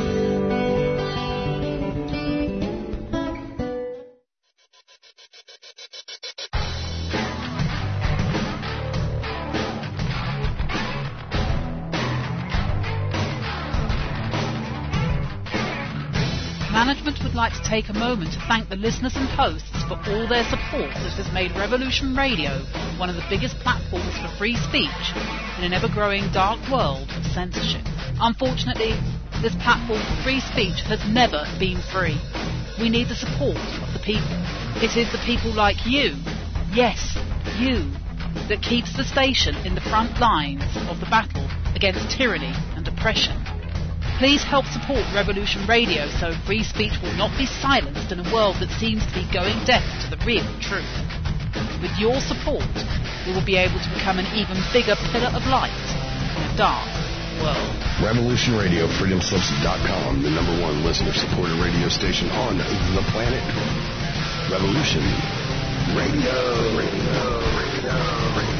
Management would like to take a moment to thank the listeners and hosts for all their support that has made Revolution Radio one of the biggest platforms for free speech in an ever-growing dark world of censorship. Unfortunately, this platform for free speech has never been free. We need the support of the people. It is the people like you, yes, you, that keeps the station in the front lines of the battle against tyranny and oppression. Please help support Revolution Radio so free speech will not be silenced in a world that seems to be going deaf to the real truth. With your support, we will be able to become an even bigger pillar of light in a dark world. Revolution Radio, freedom slips dot com, the number one listener-supported radio station on the planet. Revolution Radio, Radio, Radio, Radio.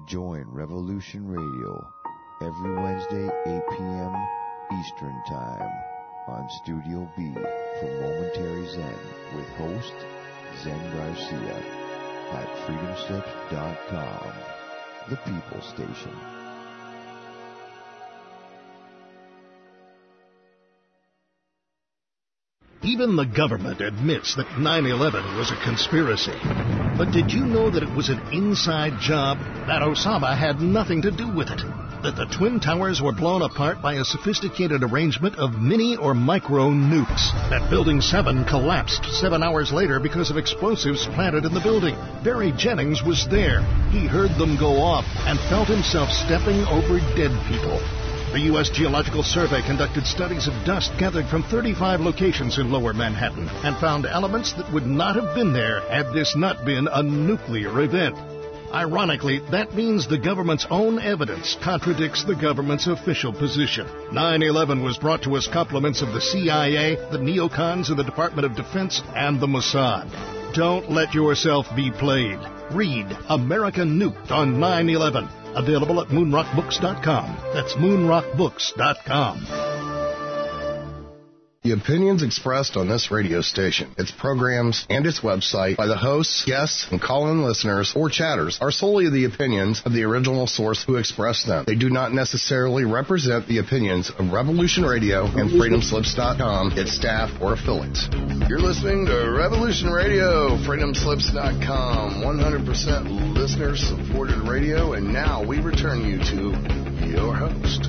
Join Revolution Radio every Wednesday, eight p.m. Eastern Time on Studio B for Momentary Zen with host Zen Garcia at freedom slips dot com, the People Station. Even the government admits that nine eleven was a conspiracy. But did you know that it was an inside job? That Osama had nothing to do with it? That the Twin Towers were blown apart by a sophisticated arrangement of mini or micro nukes? That Building seven collapsed seven hours later because of explosives planted in the building? Barry Jennings was there. He heard them go off and felt himself stepping over dead people. The U S Geological Survey conducted studies of dust gathered from thirty-five locations in Lower Manhattan and found elements that would not have been there had this not been a nuclear event. Ironically, that means the government's own evidence contradicts the government's official position. nine eleven was brought to us compliments of the C I A, the neocons of the Department of Defense, and the Mossad. Don't let yourself be played. Read America Nuked on nine eleven. Available at moon rock books dot com. That's moon rock books dot com. The opinions expressed on this radio station, its programs, and its website by the hosts, guests, and call-in listeners or chatters are solely the opinions of the original source who expressed them. They do not necessarily represent the opinions of Revolution Radio and freedom slips dot com, its staff, or affiliates. You're listening to Revolution Radio, freedom slips dot com, one hundred percent listener-supported radio, and now we return you to your host.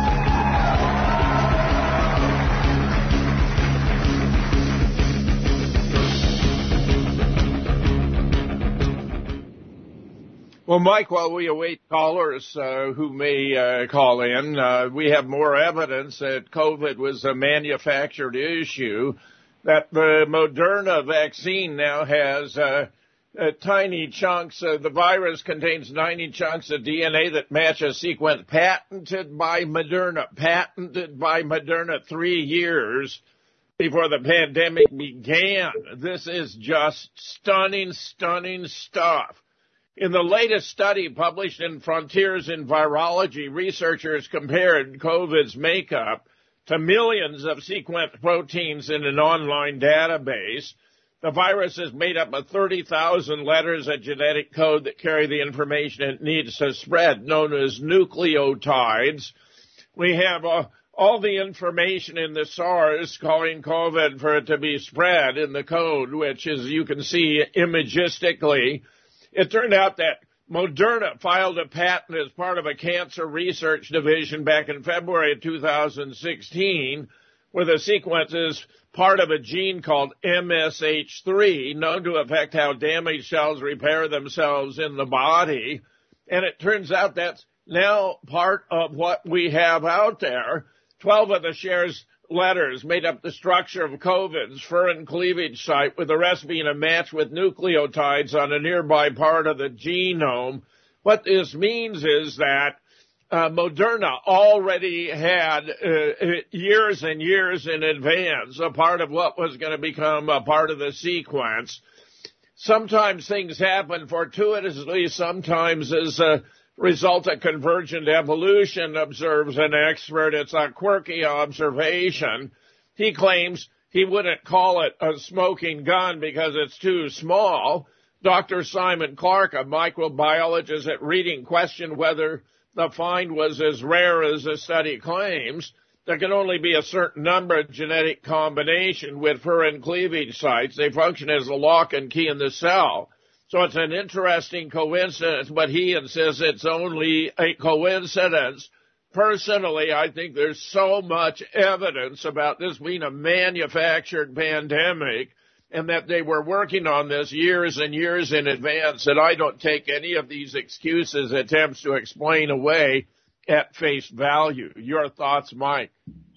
Well, Mike, while we await callers uh, who may uh, call in, uh, we have more evidence that COVID was a manufactured issue, that the Moderna vaccine now has uh, uh, tiny chunks. Uh, the virus contains tiny chunks of D N A that match a sequence patented by Moderna, patented by Moderna three years before the pandemic began. This is just stunning, stunning stuff. In the latest study published in Frontiers in Virology, researchers compared COVID's makeup to millions of sequenced proteins in an online database. The virus is made up of thirty thousand letters of genetic code that carry the information it needs to spread, known as nucleotides. We have uh, all the information in the SARS calling COVID for it to be spread in the code, which, as you can see imagistically, it turned out that Moderna filed a patent as part of a cancer research division back in February of two thousand sixteen, where the sequence is part of a gene called M S H three, known to affect how damaged cells repair themselves in the body. And it turns out that's now part of what we have out there. Twelve of the shares letters made up the structure of COVID's furin cleavage site, with the rest being a match with nucleotides on a nearby part of the genome. What this means is that uh, Moderna already had uh, years and years in advance a part of what was going to become a part of the sequence. Sometimes things happen fortuitously, sometimes as a result of convergent evolution, observes an expert. It's a quirky observation. He claims he wouldn't call it a smoking gun because it's too small. Doctor Simon Clark, a microbiologist at Reading, questioned whether the find was as rare as the study claims. There can only be a certain number of genetic combination with furin cleavage sites. They function as a lock and key in the cell. So it's an interesting coincidence, but he insists it's only a coincidence. Personally, I think there's so much evidence about this being a manufactured pandemic and that they were working on this years and years in advance that I don't take any of these excuses, attempts to explain away at face value. Your thoughts, Mike?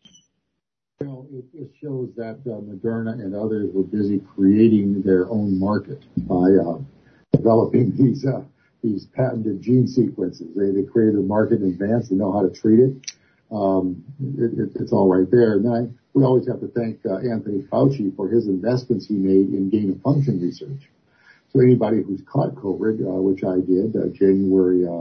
You know, it, it shows that uh, Moderna and others were busy creating their own market by uh, developing these uh, these patented gene sequences. They they created a market in advance. They know how to treat it. Um, it, it it's all right there. And then I, we always have to thank uh, Anthony Fauci for his investments he made in gain of function research. So anybody who's caught COVID, uh, which I did, uh, January uh,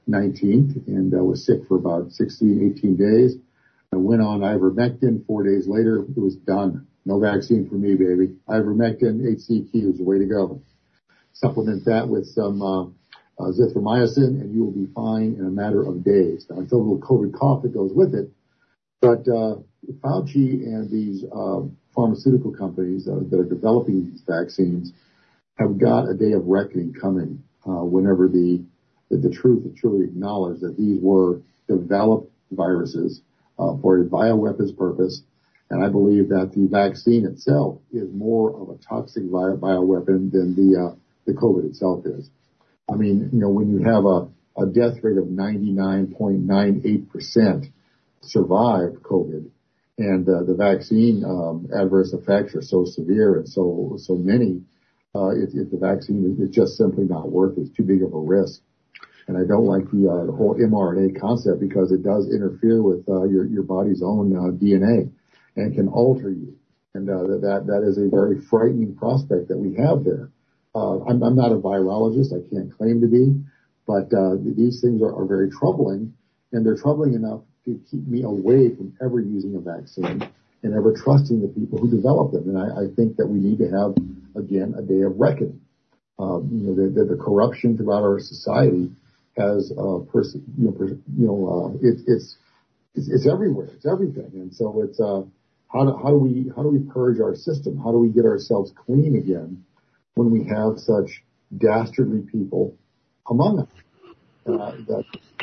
nineteenth and uh, was sick for about sixteen, eighteen days. I went on ivermectin. Four days later, it was done. No vaccine for me, baby. Ivermectin, H C Q is the way to go. Supplement that with some uh, uh, zithromycin, and you will be fine in a matter of days. Now, it's a little COVID cough that goes with it, but uh, Fauci and these uh, pharmaceutical companies uh, that are developing these vaccines have got a day of reckoning coming uh, whenever the, the the truth is truly acknowledged that these were developed viruses uh, for a bioweapons purpose. And I believe that the vaccine itself is more of a toxic bio- bioweapon than the uh, the COVID itself is. I mean, you know, when you have a, a death rate of ninety-nine point nine eight percent survive COVID, and uh, the vaccine um, adverse effects are so severe and so so many, uh, if, if the vaccine is just simply not worth it, it's too big of a risk. And I don't like the, uh, the whole mRNA concept because it does interfere with uh, your your body's own uh, D N A and can alter you. And uh, that that is a very frightening prospect that we have there. Uh, I'm, I'm not a virologist. I can't claim to be, but uh, these things are, are very troubling, and they're troubling enough to keep me away from ever using a vaccine and ever trusting the people who develop them. And I, I think that we need to have, again, a day of reckoning. Um, you know, the, the, the corruption throughout our society has, uh, pers- you know, pers- you know, uh, it, it's, it's it's everywhere. It's everything. And so it's uh, how do how do we how do we purge our system? How do we get ourselves clean again when we have such dastardly people among us? Uh, that,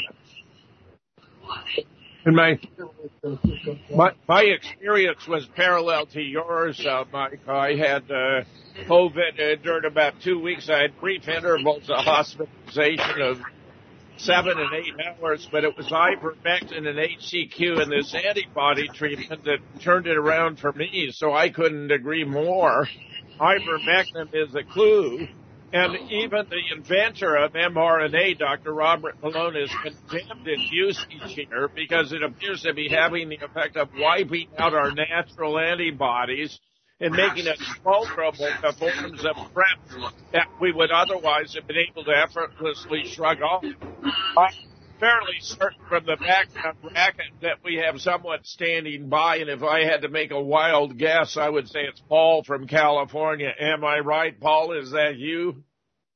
And my, my my experience was parallel to yours, uh, Mike. I had uh, COVID uh, during about two weeks. I had brief intervals of hospitalization of seven and eight hours, but it was ivermectin and H C Q and this antibody treatment that turned it around for me. So I couldn't agree more. Ivermectin is a clue. And even the inventor of mRNA, Doctor Robert Malone, is condemned its usage here because it appears to be having the effect of wiping out our natural antibodies and making us vulnerable to forms of threat that we would otherwise have been able to effortlessly shrug off. I'm fairly certain from the background racket that we have someone standing by, and if I had to make a wild guess, I would say it's Paul from California. Am I right, Paul? Is that you?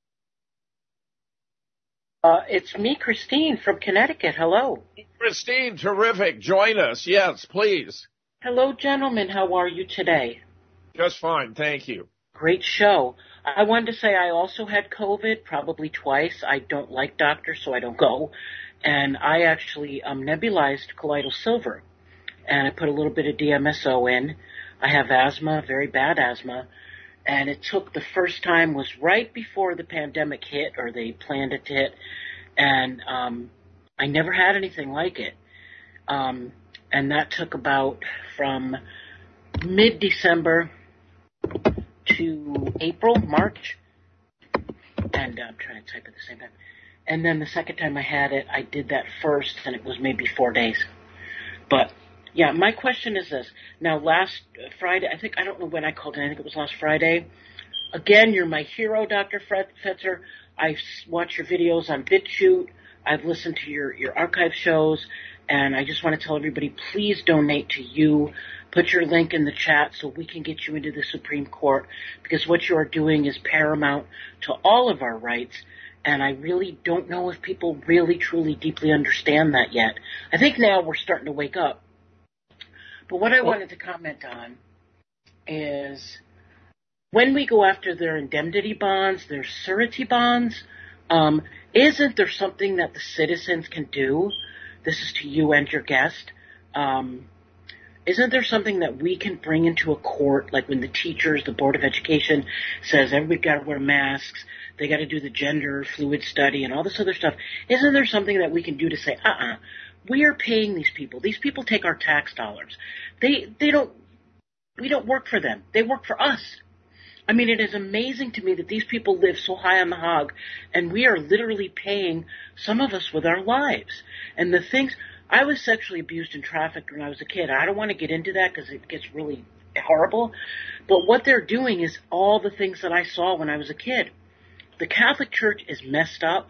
Uh, it's me, Christine, from Connecticut. Hello. Christine, terrific. Join us. Yes, please. Hello, gentlemen. How are you today? Just fine, thank you. Great show. I wanted to say I also had COVID, probably twice. I don't like doctors, so I don't go. And I actually um, nebulized colloidal silver, and I put a little bit of D M S O in. I have asthma, very bad asthma, and it took the first time was right before the pandemic hit, or they planned it to hit, and um, I never had anything like it. Um, and that took about from mid-December to April, March, and uh, I'm trying to type at the same time. And then the second time I had it, I did that first, and it was maybe four days. But, yeah, my question is this. Now, last Friday, I think, I don't know when I called in, I think it was last Friday. Again, you're my hero, Doctor Fetzer. I watch your videos on BitChute. I've listened to your, your archive shows, and I just want to tell everybody, please donate to you. Put your link in the chat so we can get you into the Supreme Court, because what you are doing is paramount to all of our rights, and I really don't know if people really, truly, deeply understand that yet. I think now we're starting to wake up. But what I wanted to comment on is when we go after their indemnity bonds, their surety bonds, um, isn't there something that the citizens can do? This is to you and your guest. Um, Isn't there something that we can bring into a court, like when the teachers, the Board of Education says everybody's got to wear masks, they got to do the gender fluid study and all this other stuff. Isn't there something that we can do to say, uh-uh, we are paying these people. These people take our tax dollars. They, they don't, we don't work for them. They work for us. I mean, it is amazing to me that these people live so high on the hog, and we are literally paying some of us with our lives. And the things, I was sexually abused and trafficked when I was a kid. I don't want to get into that because it gets really horrible. But what they're doing is all the things that I saw when I was a kid. The Catholic Church is messed up.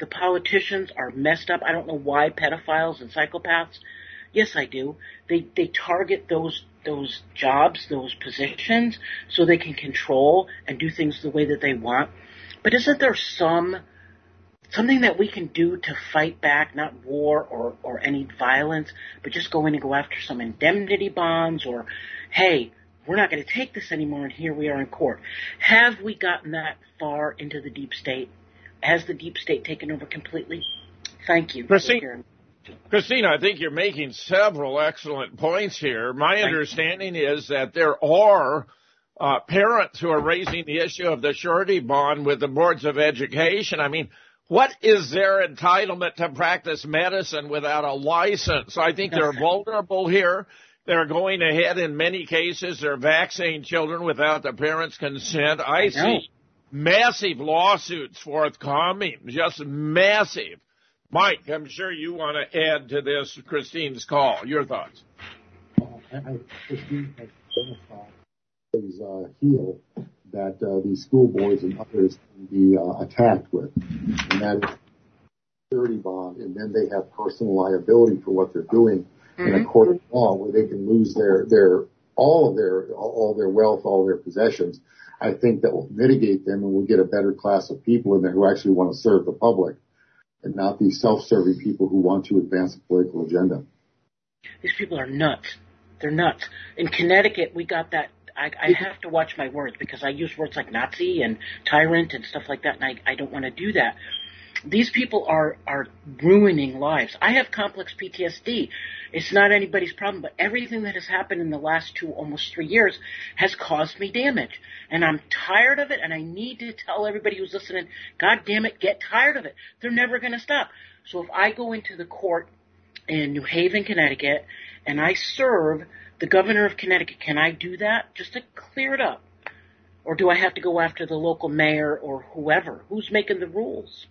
the politicians are messed up. I don't know why pedophiles and psychopaths. Yes, I do. They they target those those jobs, those positions, so they can control and do things the way that they want. But isn't there some something that we can do to fight back, not war or, or any violence, but just go in and go after some indemnity bonds or, hey, we're not going to take this anymore, and here we are in court. Have we gotten that far into the deep state? Has the deep state taken over completely? Thank you. Christine, Christina, I think you're making several excellent points here. My Thank understanding you. is that there are uh, parents who are raising the issue of the surety bond with the boards of education. I mean, what is their entitlement to practice medicine without a license? I think they're vulnerable here. They're going ahead in many cases. They're vaccinating children without the parents' consent. I, I see massive lawsuits forthcoming, just massive. Mike, I'm sure you want to add to this Christine's call. Your thoughts? Uh, I, I, Christine has identified his uh, heel that uh, these school boards and others can be uh, attacked with, and that is security bond, and then they have personal liability for what they're doing mm-hmm. in a court of law, where they can lose their their all of their all their wealth, all their possessions. I think that will mitigate them, and we'll get a better class of people in there who actually want to serve the public, and not these self-serving people who want to advance a political agenda. These people are nuts. They're nuts. In Connecticut, we got that. I, I have to watch my words because I use words like Nazi and tyrant and stuff like that, and I, I don't want to do that. These people are, are ruining lives. I have complex P T S D. It's not anybody's problem, but everything that has happened in the last two, almost three years has caused me damage. And I'm tired of it, and I need to tell everybody who's listening, God damn it, get tired of it. They're never going to stop. So if I go into the court in New Haven, Connecticut, and I serve the governor of Connecticut, can I do that just to clear it up? Or do I have to go after the local mayor or whoever? Who's making the rules?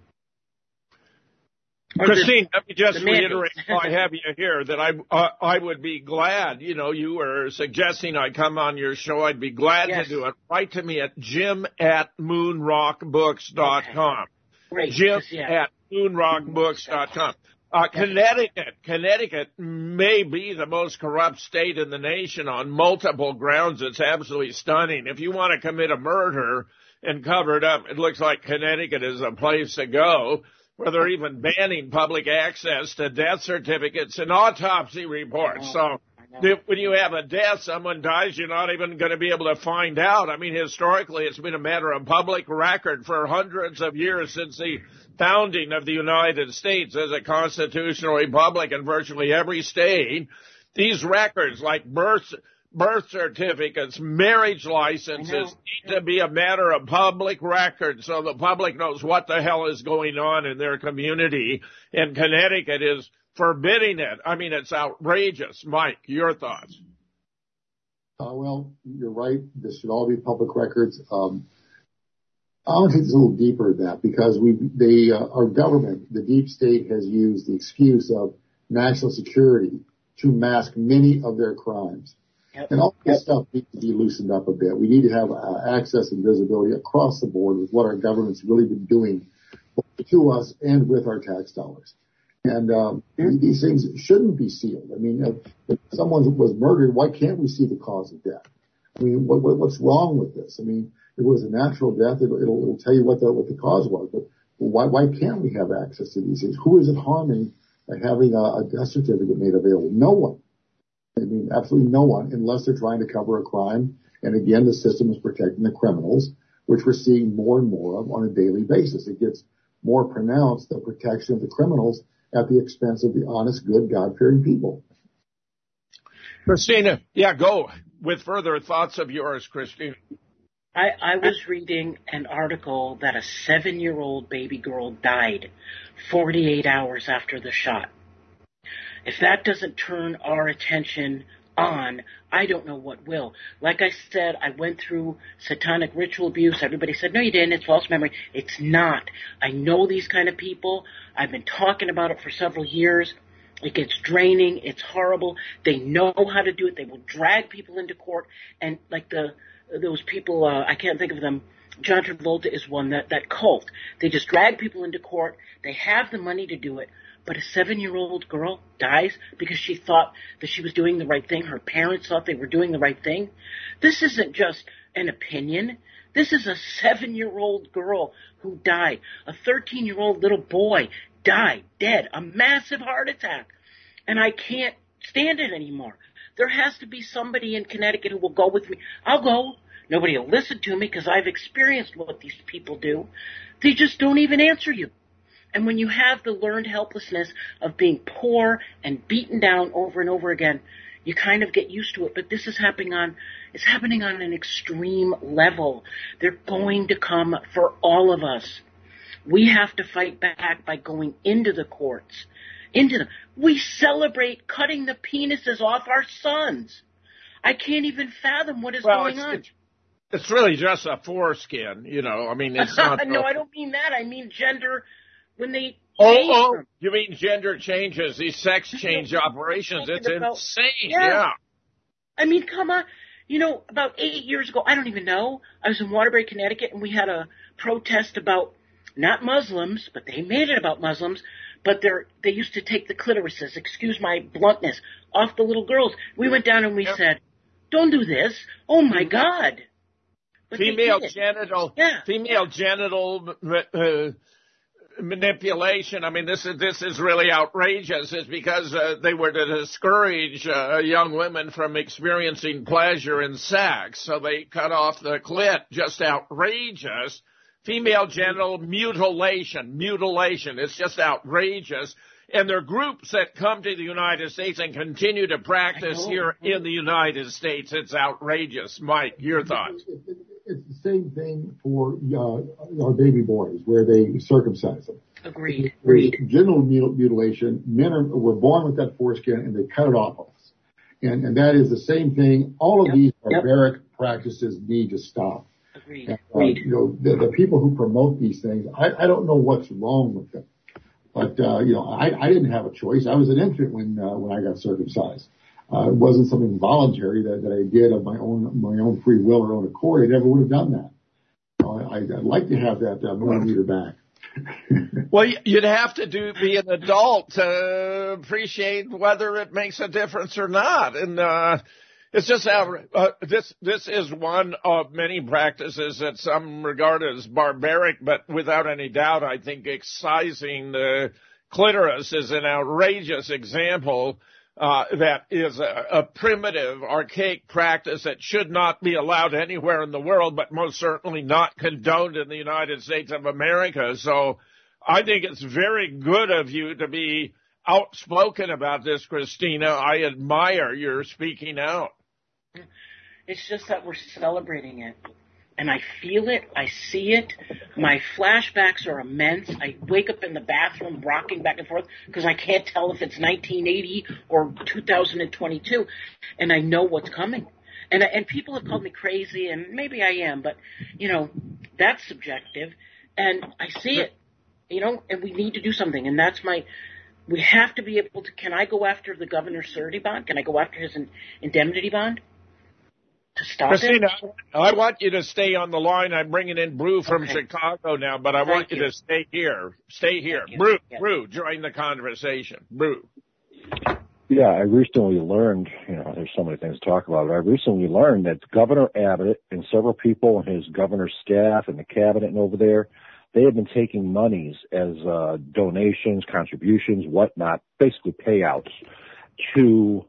Or Christine, the, let me just reiterate while I have you here that I uh, I would be glad, you know, you were suggesting I come on your show. I'd be glad yes. to do it. Write to me at jim at moonrockbooks dot com. Okay. Great. Jim Yeah. at moonrockbooks dot com. Uh, Connecticut, Connecticut may be the most corrupt state in the nation on multiple grounds. It's absolutely stunning. If you want to commit a murder and cover it up, it looks like Connecticut is a place to go, where they're even banning public access to death certificates and autopsy reports. So when you have a death, someone dies, you're not even going to be able to find out. I mean, historically, it's been a matter of public record for hundreds of years since the founding of the United States as a constitutional republic in virtually every state. These records, like birth birth certificates, marriage licenses, need to be a matter of public record so the public knows what the hell is going on in their community. And Connecticut is forbidding it. I mean, it's outrageous. Mike, your thoughts? Uh, well, you're right. This should all be public records. Um, I want to take this a little deeper than that because we, they, uh, our government, the deep state, has used the excuse of national security to mask many of their crimes. Yep. And all this stuff needs to be loosened up a bit. We need to have uh, access and visibility across the board with what our government's really been doing to us and with our tax dollars. And um, these things shouldn't be sealed. I mean, if, if someone was murdered, why can't we see the cause of death? I mean, what, what, what's wrong with this? I mean, if it was a natural death, it'll, it'll, it'll tell you what the what the cause was. But why why can't we have access to these things? Who is it harming by having a, a death certificate made available? No one. I mean, absolutely no one, unless they're trying to cover a crime. And again, the system is protecting the criminals, which we're seeing more and more of on a daily basis. It gets more pronounced, the protection of the criminals, at the expense of the honest, good, God-fearing people. Christina, yeah, go with further thoughts of yours, Christina. I, I was reading an article that a seven-year-old baby girl died forty-eight hours after the shot. If that doesn't turn our attention on, I don't know what will. Like I said, I went through satanic ritual abuse. Everybody said, no, you didn't. It's false memory. It's not. I know these kind of people. I've been talking about it for several years. It gets draining. It's horrible. They know how to do it. They will drag people into court. And like the those people, uh, I can't think of them, John Travolta is one, that, that cult. They just drag people into court. They have the money to do it. But a seven-year-old girl dies because she thought that she was doing the right thing. Her parents thought they were doing the right thing. This isn't just an opinion. This is a seven-year-old girl who died. A thirteen-year-old little boy died, dead, a massive heart attack. And I can't stand it anymore. There has to be somebody in Connecticut who will go with me. I'll go. Nobody will listen to me because I've experienced what these people do. They just don't even answer you. And when you have the learned helplessness of being poor and beaten down over and over again, you kind of get used to it. But this is happening on, it's happening on an extreme level. They're going to come for all of us. We have to fight back by going into the courts, into them. We celebrate cutting the penises off our sons. I can't even fathom what is well, going it's, on. It's, it's really just a foreskin, you know. I mean, it's not. No, I don't mean that. I mean gender. When they oh, oh, you mean gender changes, these sex change operations? It's about, insane. Yeah. yeah. I mean, come on. You know, about eight years ago, I don't even know. I was in Waterbury, Connecticut, and we had a protest about not Muslims, but they made it about Muslims. But they're they used to take the clitorises, excuse my bluntness, off the little girls. We went down and we yep. said, "Don't do this." Oh my God. But female genital, yeah. female genital. Uh, manipulation. I mean, this is this is really outrageous. It's because uh, they were to discourage uh, young women from experiencing pleasure in sex, so they cut off the clit. Just outrageous. Female genital mutilation, mutilation. It's just outrageous. And there are groups that come to the United States and continue to practice here in the United States. It's outrageous. Mike, your thoughts? It's the same thing for uh, our baby boys, where they circumcise them. Agreed. Agreed. Genital mutilation. Men are were born with that foreskin, and they cut it off of us. And and that is the same thing. All of yep. these barbaric yep. practices need to stop. Agreed. And, uh, Agreed. You know, the, the people who promote these things, I, I don't know what's wrong with them. But uh, you know, I, I didn't have a choice. I was an infant when uh, when I got circumcised. Uh, it wasn't something voluntary that, that I did of my own my own free will or own accord. I never would have done that. Uh, I, I'd like to have that uh, millimeter back. Well, you'd have to do be an adult to appreciate whether it makes a difference or not. And uh, it's just uh, this this is one of many practices that some regard as barbaric, but without any doubt, I think excising the clitoris is an outrageous example. Uh, that is a, a primitive, archaic practice that should not be allowed anywhere in the world, but most certainly not condoned in the United States of America. So I think it's very good of you to be outspoken about this, Christina. I admire your speaking out. It's just that we're celebrating it. And I feel it. I see it. My flashbacks are immense. I wake up in the bathroom rocking back and forth because I can't tell if it's nineteen eighty or two thousand twenty-two. And I know what's coming. And and people have called me crazy, and maybe I am, but, you know, that's subjective. And I see it, you know, and we need to do something. And that's my – we have to be able to – can I go after the governor's surety bond? Can I go after his indemnity bond? To stop Christina, it? I want you to stay on the line. I'm bringing in Brew from okay. Chicago now, but I Thank want you, you to stay here. Stay here. Thank Brew, yes. Brew, join the conversation. Brew. Yeah, I recently learned, you know, there's so many things to talk about, but I recently learned that Governor Abbott and several people in his governor's staff and the cabinet and over there, they have been taking monies as uh, donations, contributions, whatnot, basically payouts to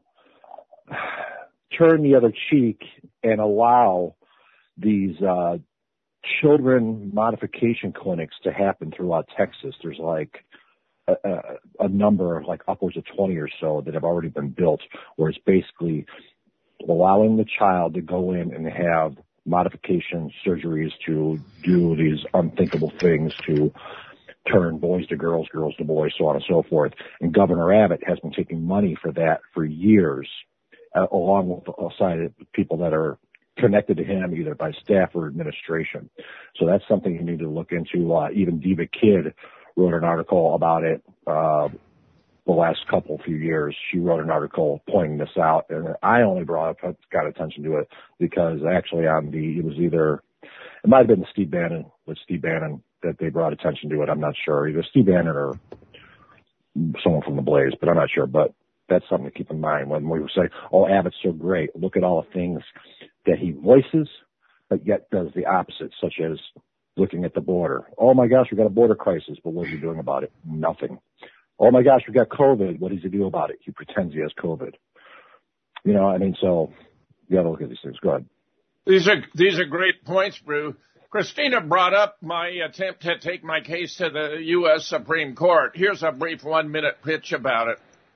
turn the other cheek and allow these uh children modification clinics to happen throughout Texas. There's like a, a, a number, like upwards of twenty or so that have already been built, where it's basically allowing the child to go in and have modification surgeries to do these unthinkable things to turn boys to girls, girls to boys, so on and so forth. And Governor Abbott has been taking money for that for years, Uh, along with a side of people that are connected to him either by staff or administration. So that's something you need to look into. Uh, even Diva Kidd wrote an article about it uh, the last couple few years. She wrote an article pointing this out, and I only brought up, got attention to it because actually on the, it was either It might have been Steve Bannon, with Steve Bannon, that they brought attention to it. I'm not sure. Either Steve Bannon or someone from the Blaze, but I'm not sure. But that's something to keep in mind when we say, oh, Abbott's so great. Look at all the things that he voices, but yet does the opposite, such as looking at the border. Oh, my gosh, we've got a border crisis, but what is he doing about it? Nothing. Oh, my gosh, we've got COVID. What does he do about it? He pretends he has COVID. You know, I mean, so you got to look at these things. Go ahead. These are these are great points, Brew. Christina brought up my attempt to take my case to the U S Supreme Court. Here's a brief one-minute pitch about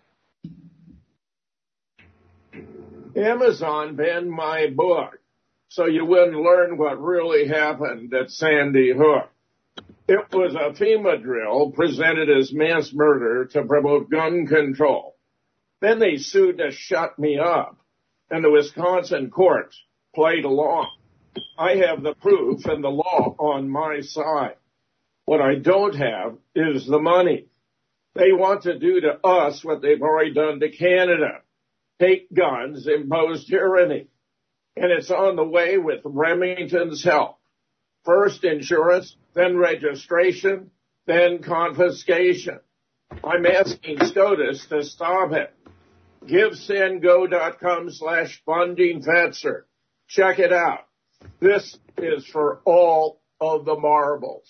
it. Amazon banned my book, so you wouldn't learn what really happened at Sandy Hook. It was a FEMA drill presented as mass murder to promote gun control. Then they sued to shut me up, and the Wisconsin courts played along. I have the proof and the law on my side. What I don't have is the money. They want to do to us what they've already done to Canada. Take guns, impose tyranny. And it's on the way with Remington's help. First insurance, then registration, then confiscation. I'm asking SCOTUS to stop it. GiveSendGo.com slash funding Fetzer. Check it out. This is for all of the marbles.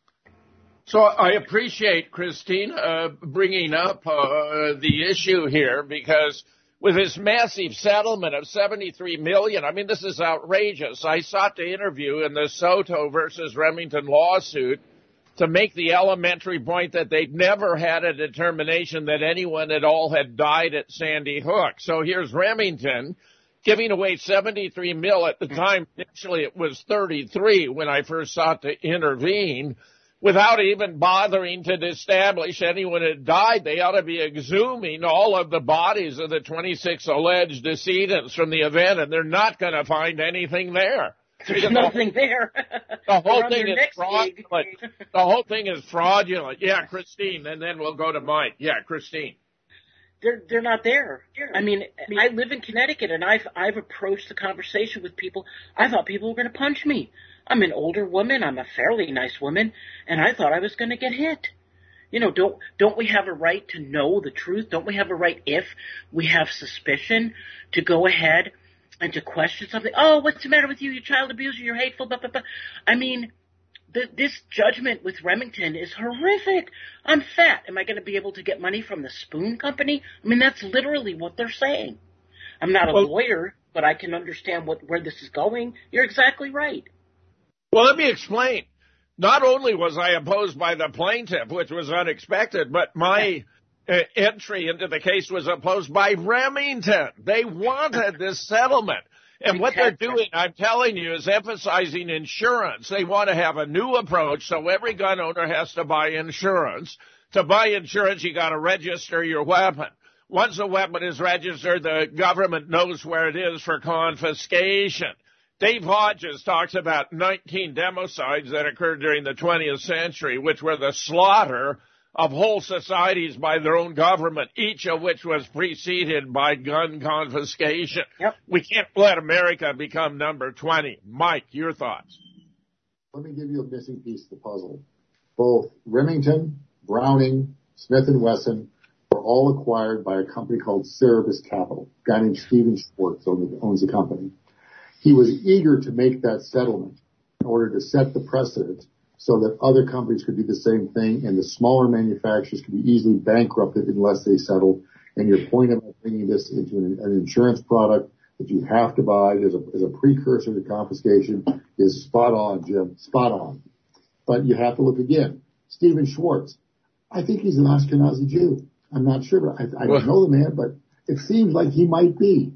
So I appreciate Christine uh, bringing up uh, the issue here, because with this massive settlement of seventy-three million dollars, I mean, this is outrageous. I sought to interview in the Soto versus Remington lawsuit to make the elementary point that they'd never had a determination that anyone at all had died at Sandy Hook. So here's Remington giving away seventy-three mil at the time. Initially, it was thirty-three when I first sought to intervene, without even bothering to establish anyone had died. They ought to be exhuming all of the bodies of the twenty-six alleged decedents from the event, and they're not going to find anything there. There's because nothing the, there. The whole thing is fraudulent. The whole thing is fraudulent. Yeah, Christine, and then we'll go to Mike. Yeah, Christine. They're they're not there. I mean, I live in Connecticut, and I've I've approached the conversation with people. I thought people were going to punch me. I'm an older woman. I'm a fairly nice woman, and I thought I was going to get hit. You know, don't don't we have a right to know the truth? Don't we have a right, if we have suspicion, to go ahead and to question something? Oh, what's the matter with you? You're child abuser. You're hateful. Blah, blah, blah. I mean, the, this judgment with Remington is horrific. I'm fat. Am I going to be able to get money from the Spoon Company? I mean, that's literally what they're saying. I'm not a well, lawyer, but I can understand what where this is going. You're exactly right. Well, let me explain. Not only was I opposed by the plaintiff, which was unexpected, but my uh, entry into the case was opposed by Remington. They wanted this settlement. And what they're doing, I'm telling you, is emphasizing insurance. They want to have a new approach, so every gun owner has to buy insurance. To buy insurance, you got to register your weapon. Once a weapon is registered, the government knows where it is for confiscation. Dave Hodges talks about nineteen democides that occurred during the twentieth century, which were the slaughter of whole societies by their own government, each of which was preceded by gun confiscation. Yep. We can't let America become number twenty. Mike, your thoughts? Let me give you a missing piece of the puzzle. Both Remington, Browning, Smith and Wesson were all acquired by a company called Cerebus Capital. A guy named Stephen Schwartz owns the company. He was eager to make that settlement in order to set the precedent so that other companies could do the same thing, and the smaller manufacturers could be easily bankrupted unless they settled. And your point about bringing this into an, an insurance product that you have to buy as a, as a precursor to confiscation is spot on, Jim, spot on. But you have to look again. Stephen Schwartz, I think he's an Ashkenazi Jew. I'm not sure. I, I don't know the man, but it seems like he might be.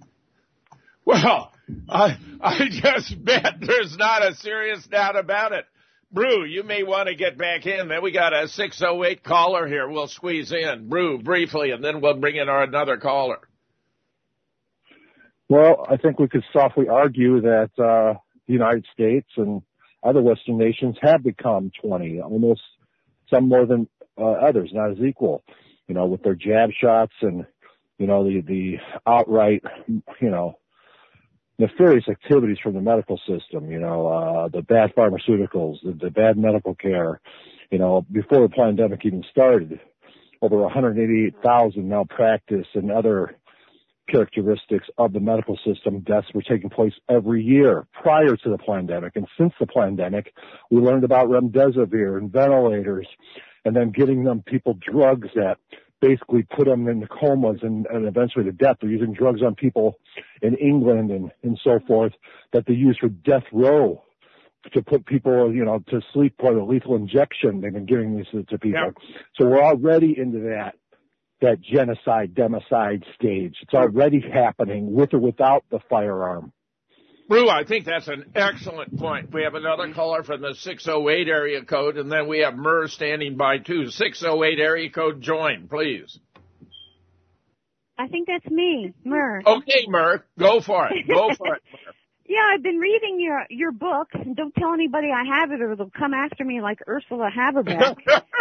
Well, I I just bet there's not a serious doubt about it. Brew, you may want to get back in. Then we got a six oh eight caller here. We'll squeeze in. Brew, briefly, and then we'll bring in our another caller. Well, I think we could softly argue that uh, the United States and other Western nations have become twenty, almost some more than uh, others, not as equal, you know, with their jab shots and, you know, the, the outright, you know, nefarious activities from the medical system, you know, uh, the bad pharmaceuticals, the, the bad medical care. You know, before the pandemic even started, over one hundred eighty-eight thousand malpractice and other characteristics of the medical system deaths were taking place every year prior to the pandemic. And since the pandemic, we learned about remdesivir and ventilators, and then getting them people drugs that basically put them in comas and, and eventually to death. They're using drugs on people in England and, and so forth that they use for death row to put people, you know, to sleep for the lethal injection. They've been giving these to, to people. Yeah. So we're already into that. that genocide, democide stage. It's already happening with or without the firearm. Brew, I think that's an excellent point. We have another caller from the six oh eight area code, and then we have Murr standing by, too. six oh eight area code, join, please. I think that's me, Murr. Okay, Murr, go for it. Go for it, Murr. Yeah, I've been reading your your book, and don't tell anybody I have it or they'll come after me like Ursula Haberbeck.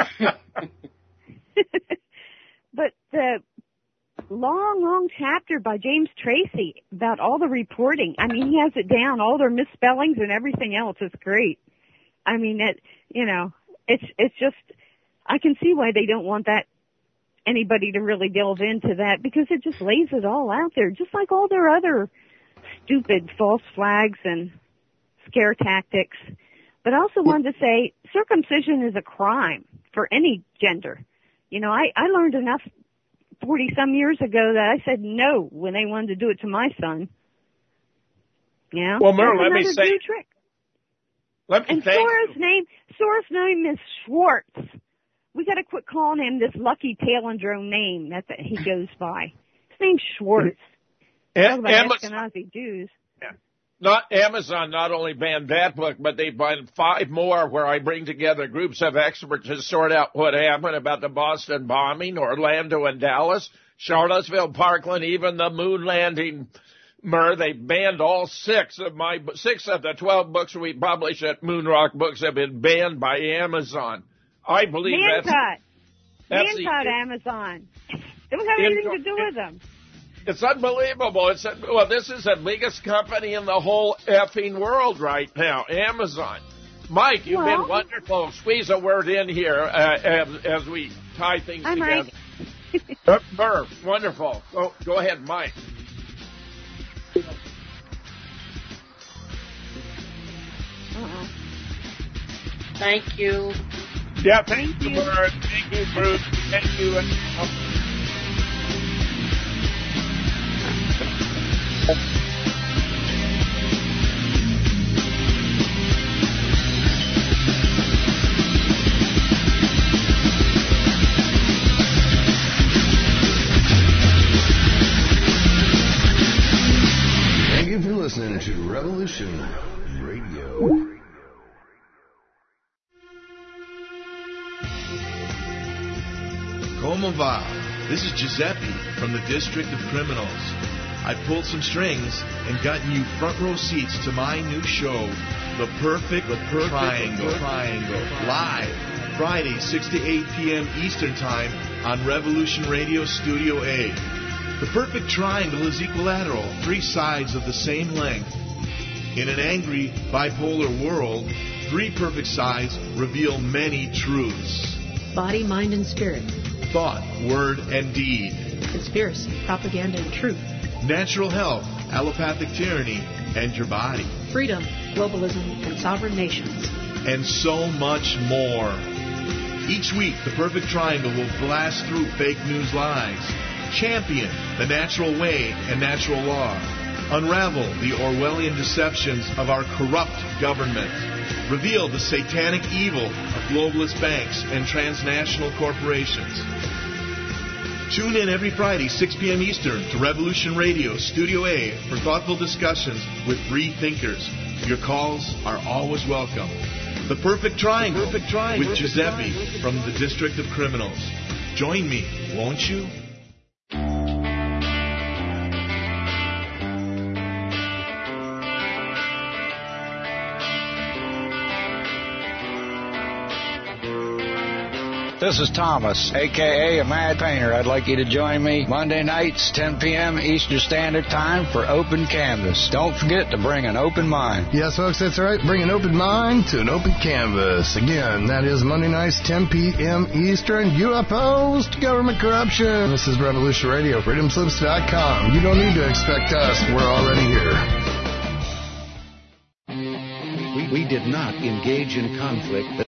But the long, long chapter by James Tracy about all the reporting, I mean, he has it down, all their misspellings and everything else is great. I mean, it, you know, it's, it's just, I can see why they don't want that, anybody to really delve into that, because it just lays it all out there, just like all their other stupid false flags and scare tactics. But I also wanted to say circumcision is a crime for any gender. You know, I, I learned enough forty-some years ago that I said no when they wanted to do it to my son. Yeah. Well, Merle, let me say... Trick. Let me and Sora's name, Sora's name is Schwartz. We got to quit calling him this Lucky Palindrome name that, that he goes by. His name's Schwartz. Talk about Amazon, Ashkenazi Jews. Yeah. Not Amazon not only banned that book, but they banned five more where I bring together groups of experts to sort out what happened about the Boston bombing, Orlando and Dallas, Charlottesville, Parkland, even the moon landing. Murr, they banned all six of my six of the twelve books we publish at Moonrock Books have been banned by Amazon. I believe Man that's cut. that's Man the, cut Amazon. Don't have anything to do with them. It's unbelievable. It's well, this is the biggest company in the whole effing world right now, Amazon. Mike, you've well, been wonderful. Squeeze a word in here uh, as, as we tie things I'm together. Right. Burr, wonderful. Go, go ahead, Mike. Uh-oh. Thank you. Yeah, thank, thank you, you, Burr. Thank you, Bruce. Thank you. And, Thank you for listening to Revolution Radio. Como va? This is Giuseppe from the District of Criminals. I pulled some strings and gotten you front row seats to my new show, The Perfect, the Perfect Triangle. Triangle. Live, Friday, six to eight p.m. Eastern Time on Revolution Radio Studio A. The Perfect Triangle is equilateral, three sides of the same length. In an angry, bipolar world, three perfect sides reveal many truths. Body, mind, and spirit. Thought, word, and deed. Conspiracy, propaganda, and truth. Natural health, allopathic tyranny, and your body. Freedom, globalism, and sovereign nations. And so much more. Each week, the Perfect Triangle will blast through fake news lies, champion the natural way and natural law, unravel the Orwellian deceptions of our corrupt government, reveal the satanic evil of globalist banks and transnational corporations. Tune in every Friday, six p.m. Eastern, to Revolution Radio Studio A for thoughtful discussions with free thinkers. Your calls are always welcome. The Perfect Triangle, Perfect Triangle with Giuseppe Triangle. From the District of Criminals. Join me, won't you? This is Thomas, a k a. a Mad Painter. I'd like you to join me Monday nights, ten p.m. Eastern Standard Time for Open Canvas. Don't forget to bring an open mind. Yes, folks, that's right. Bring an open mind to an open canvas. Again, that is Monday nights, ten p.m. Eastern. U F Os to government corruption. This is Revolution Radio, freedom slips dot com. You don't need to expect us. We're already here. We, we did not engage in conflict.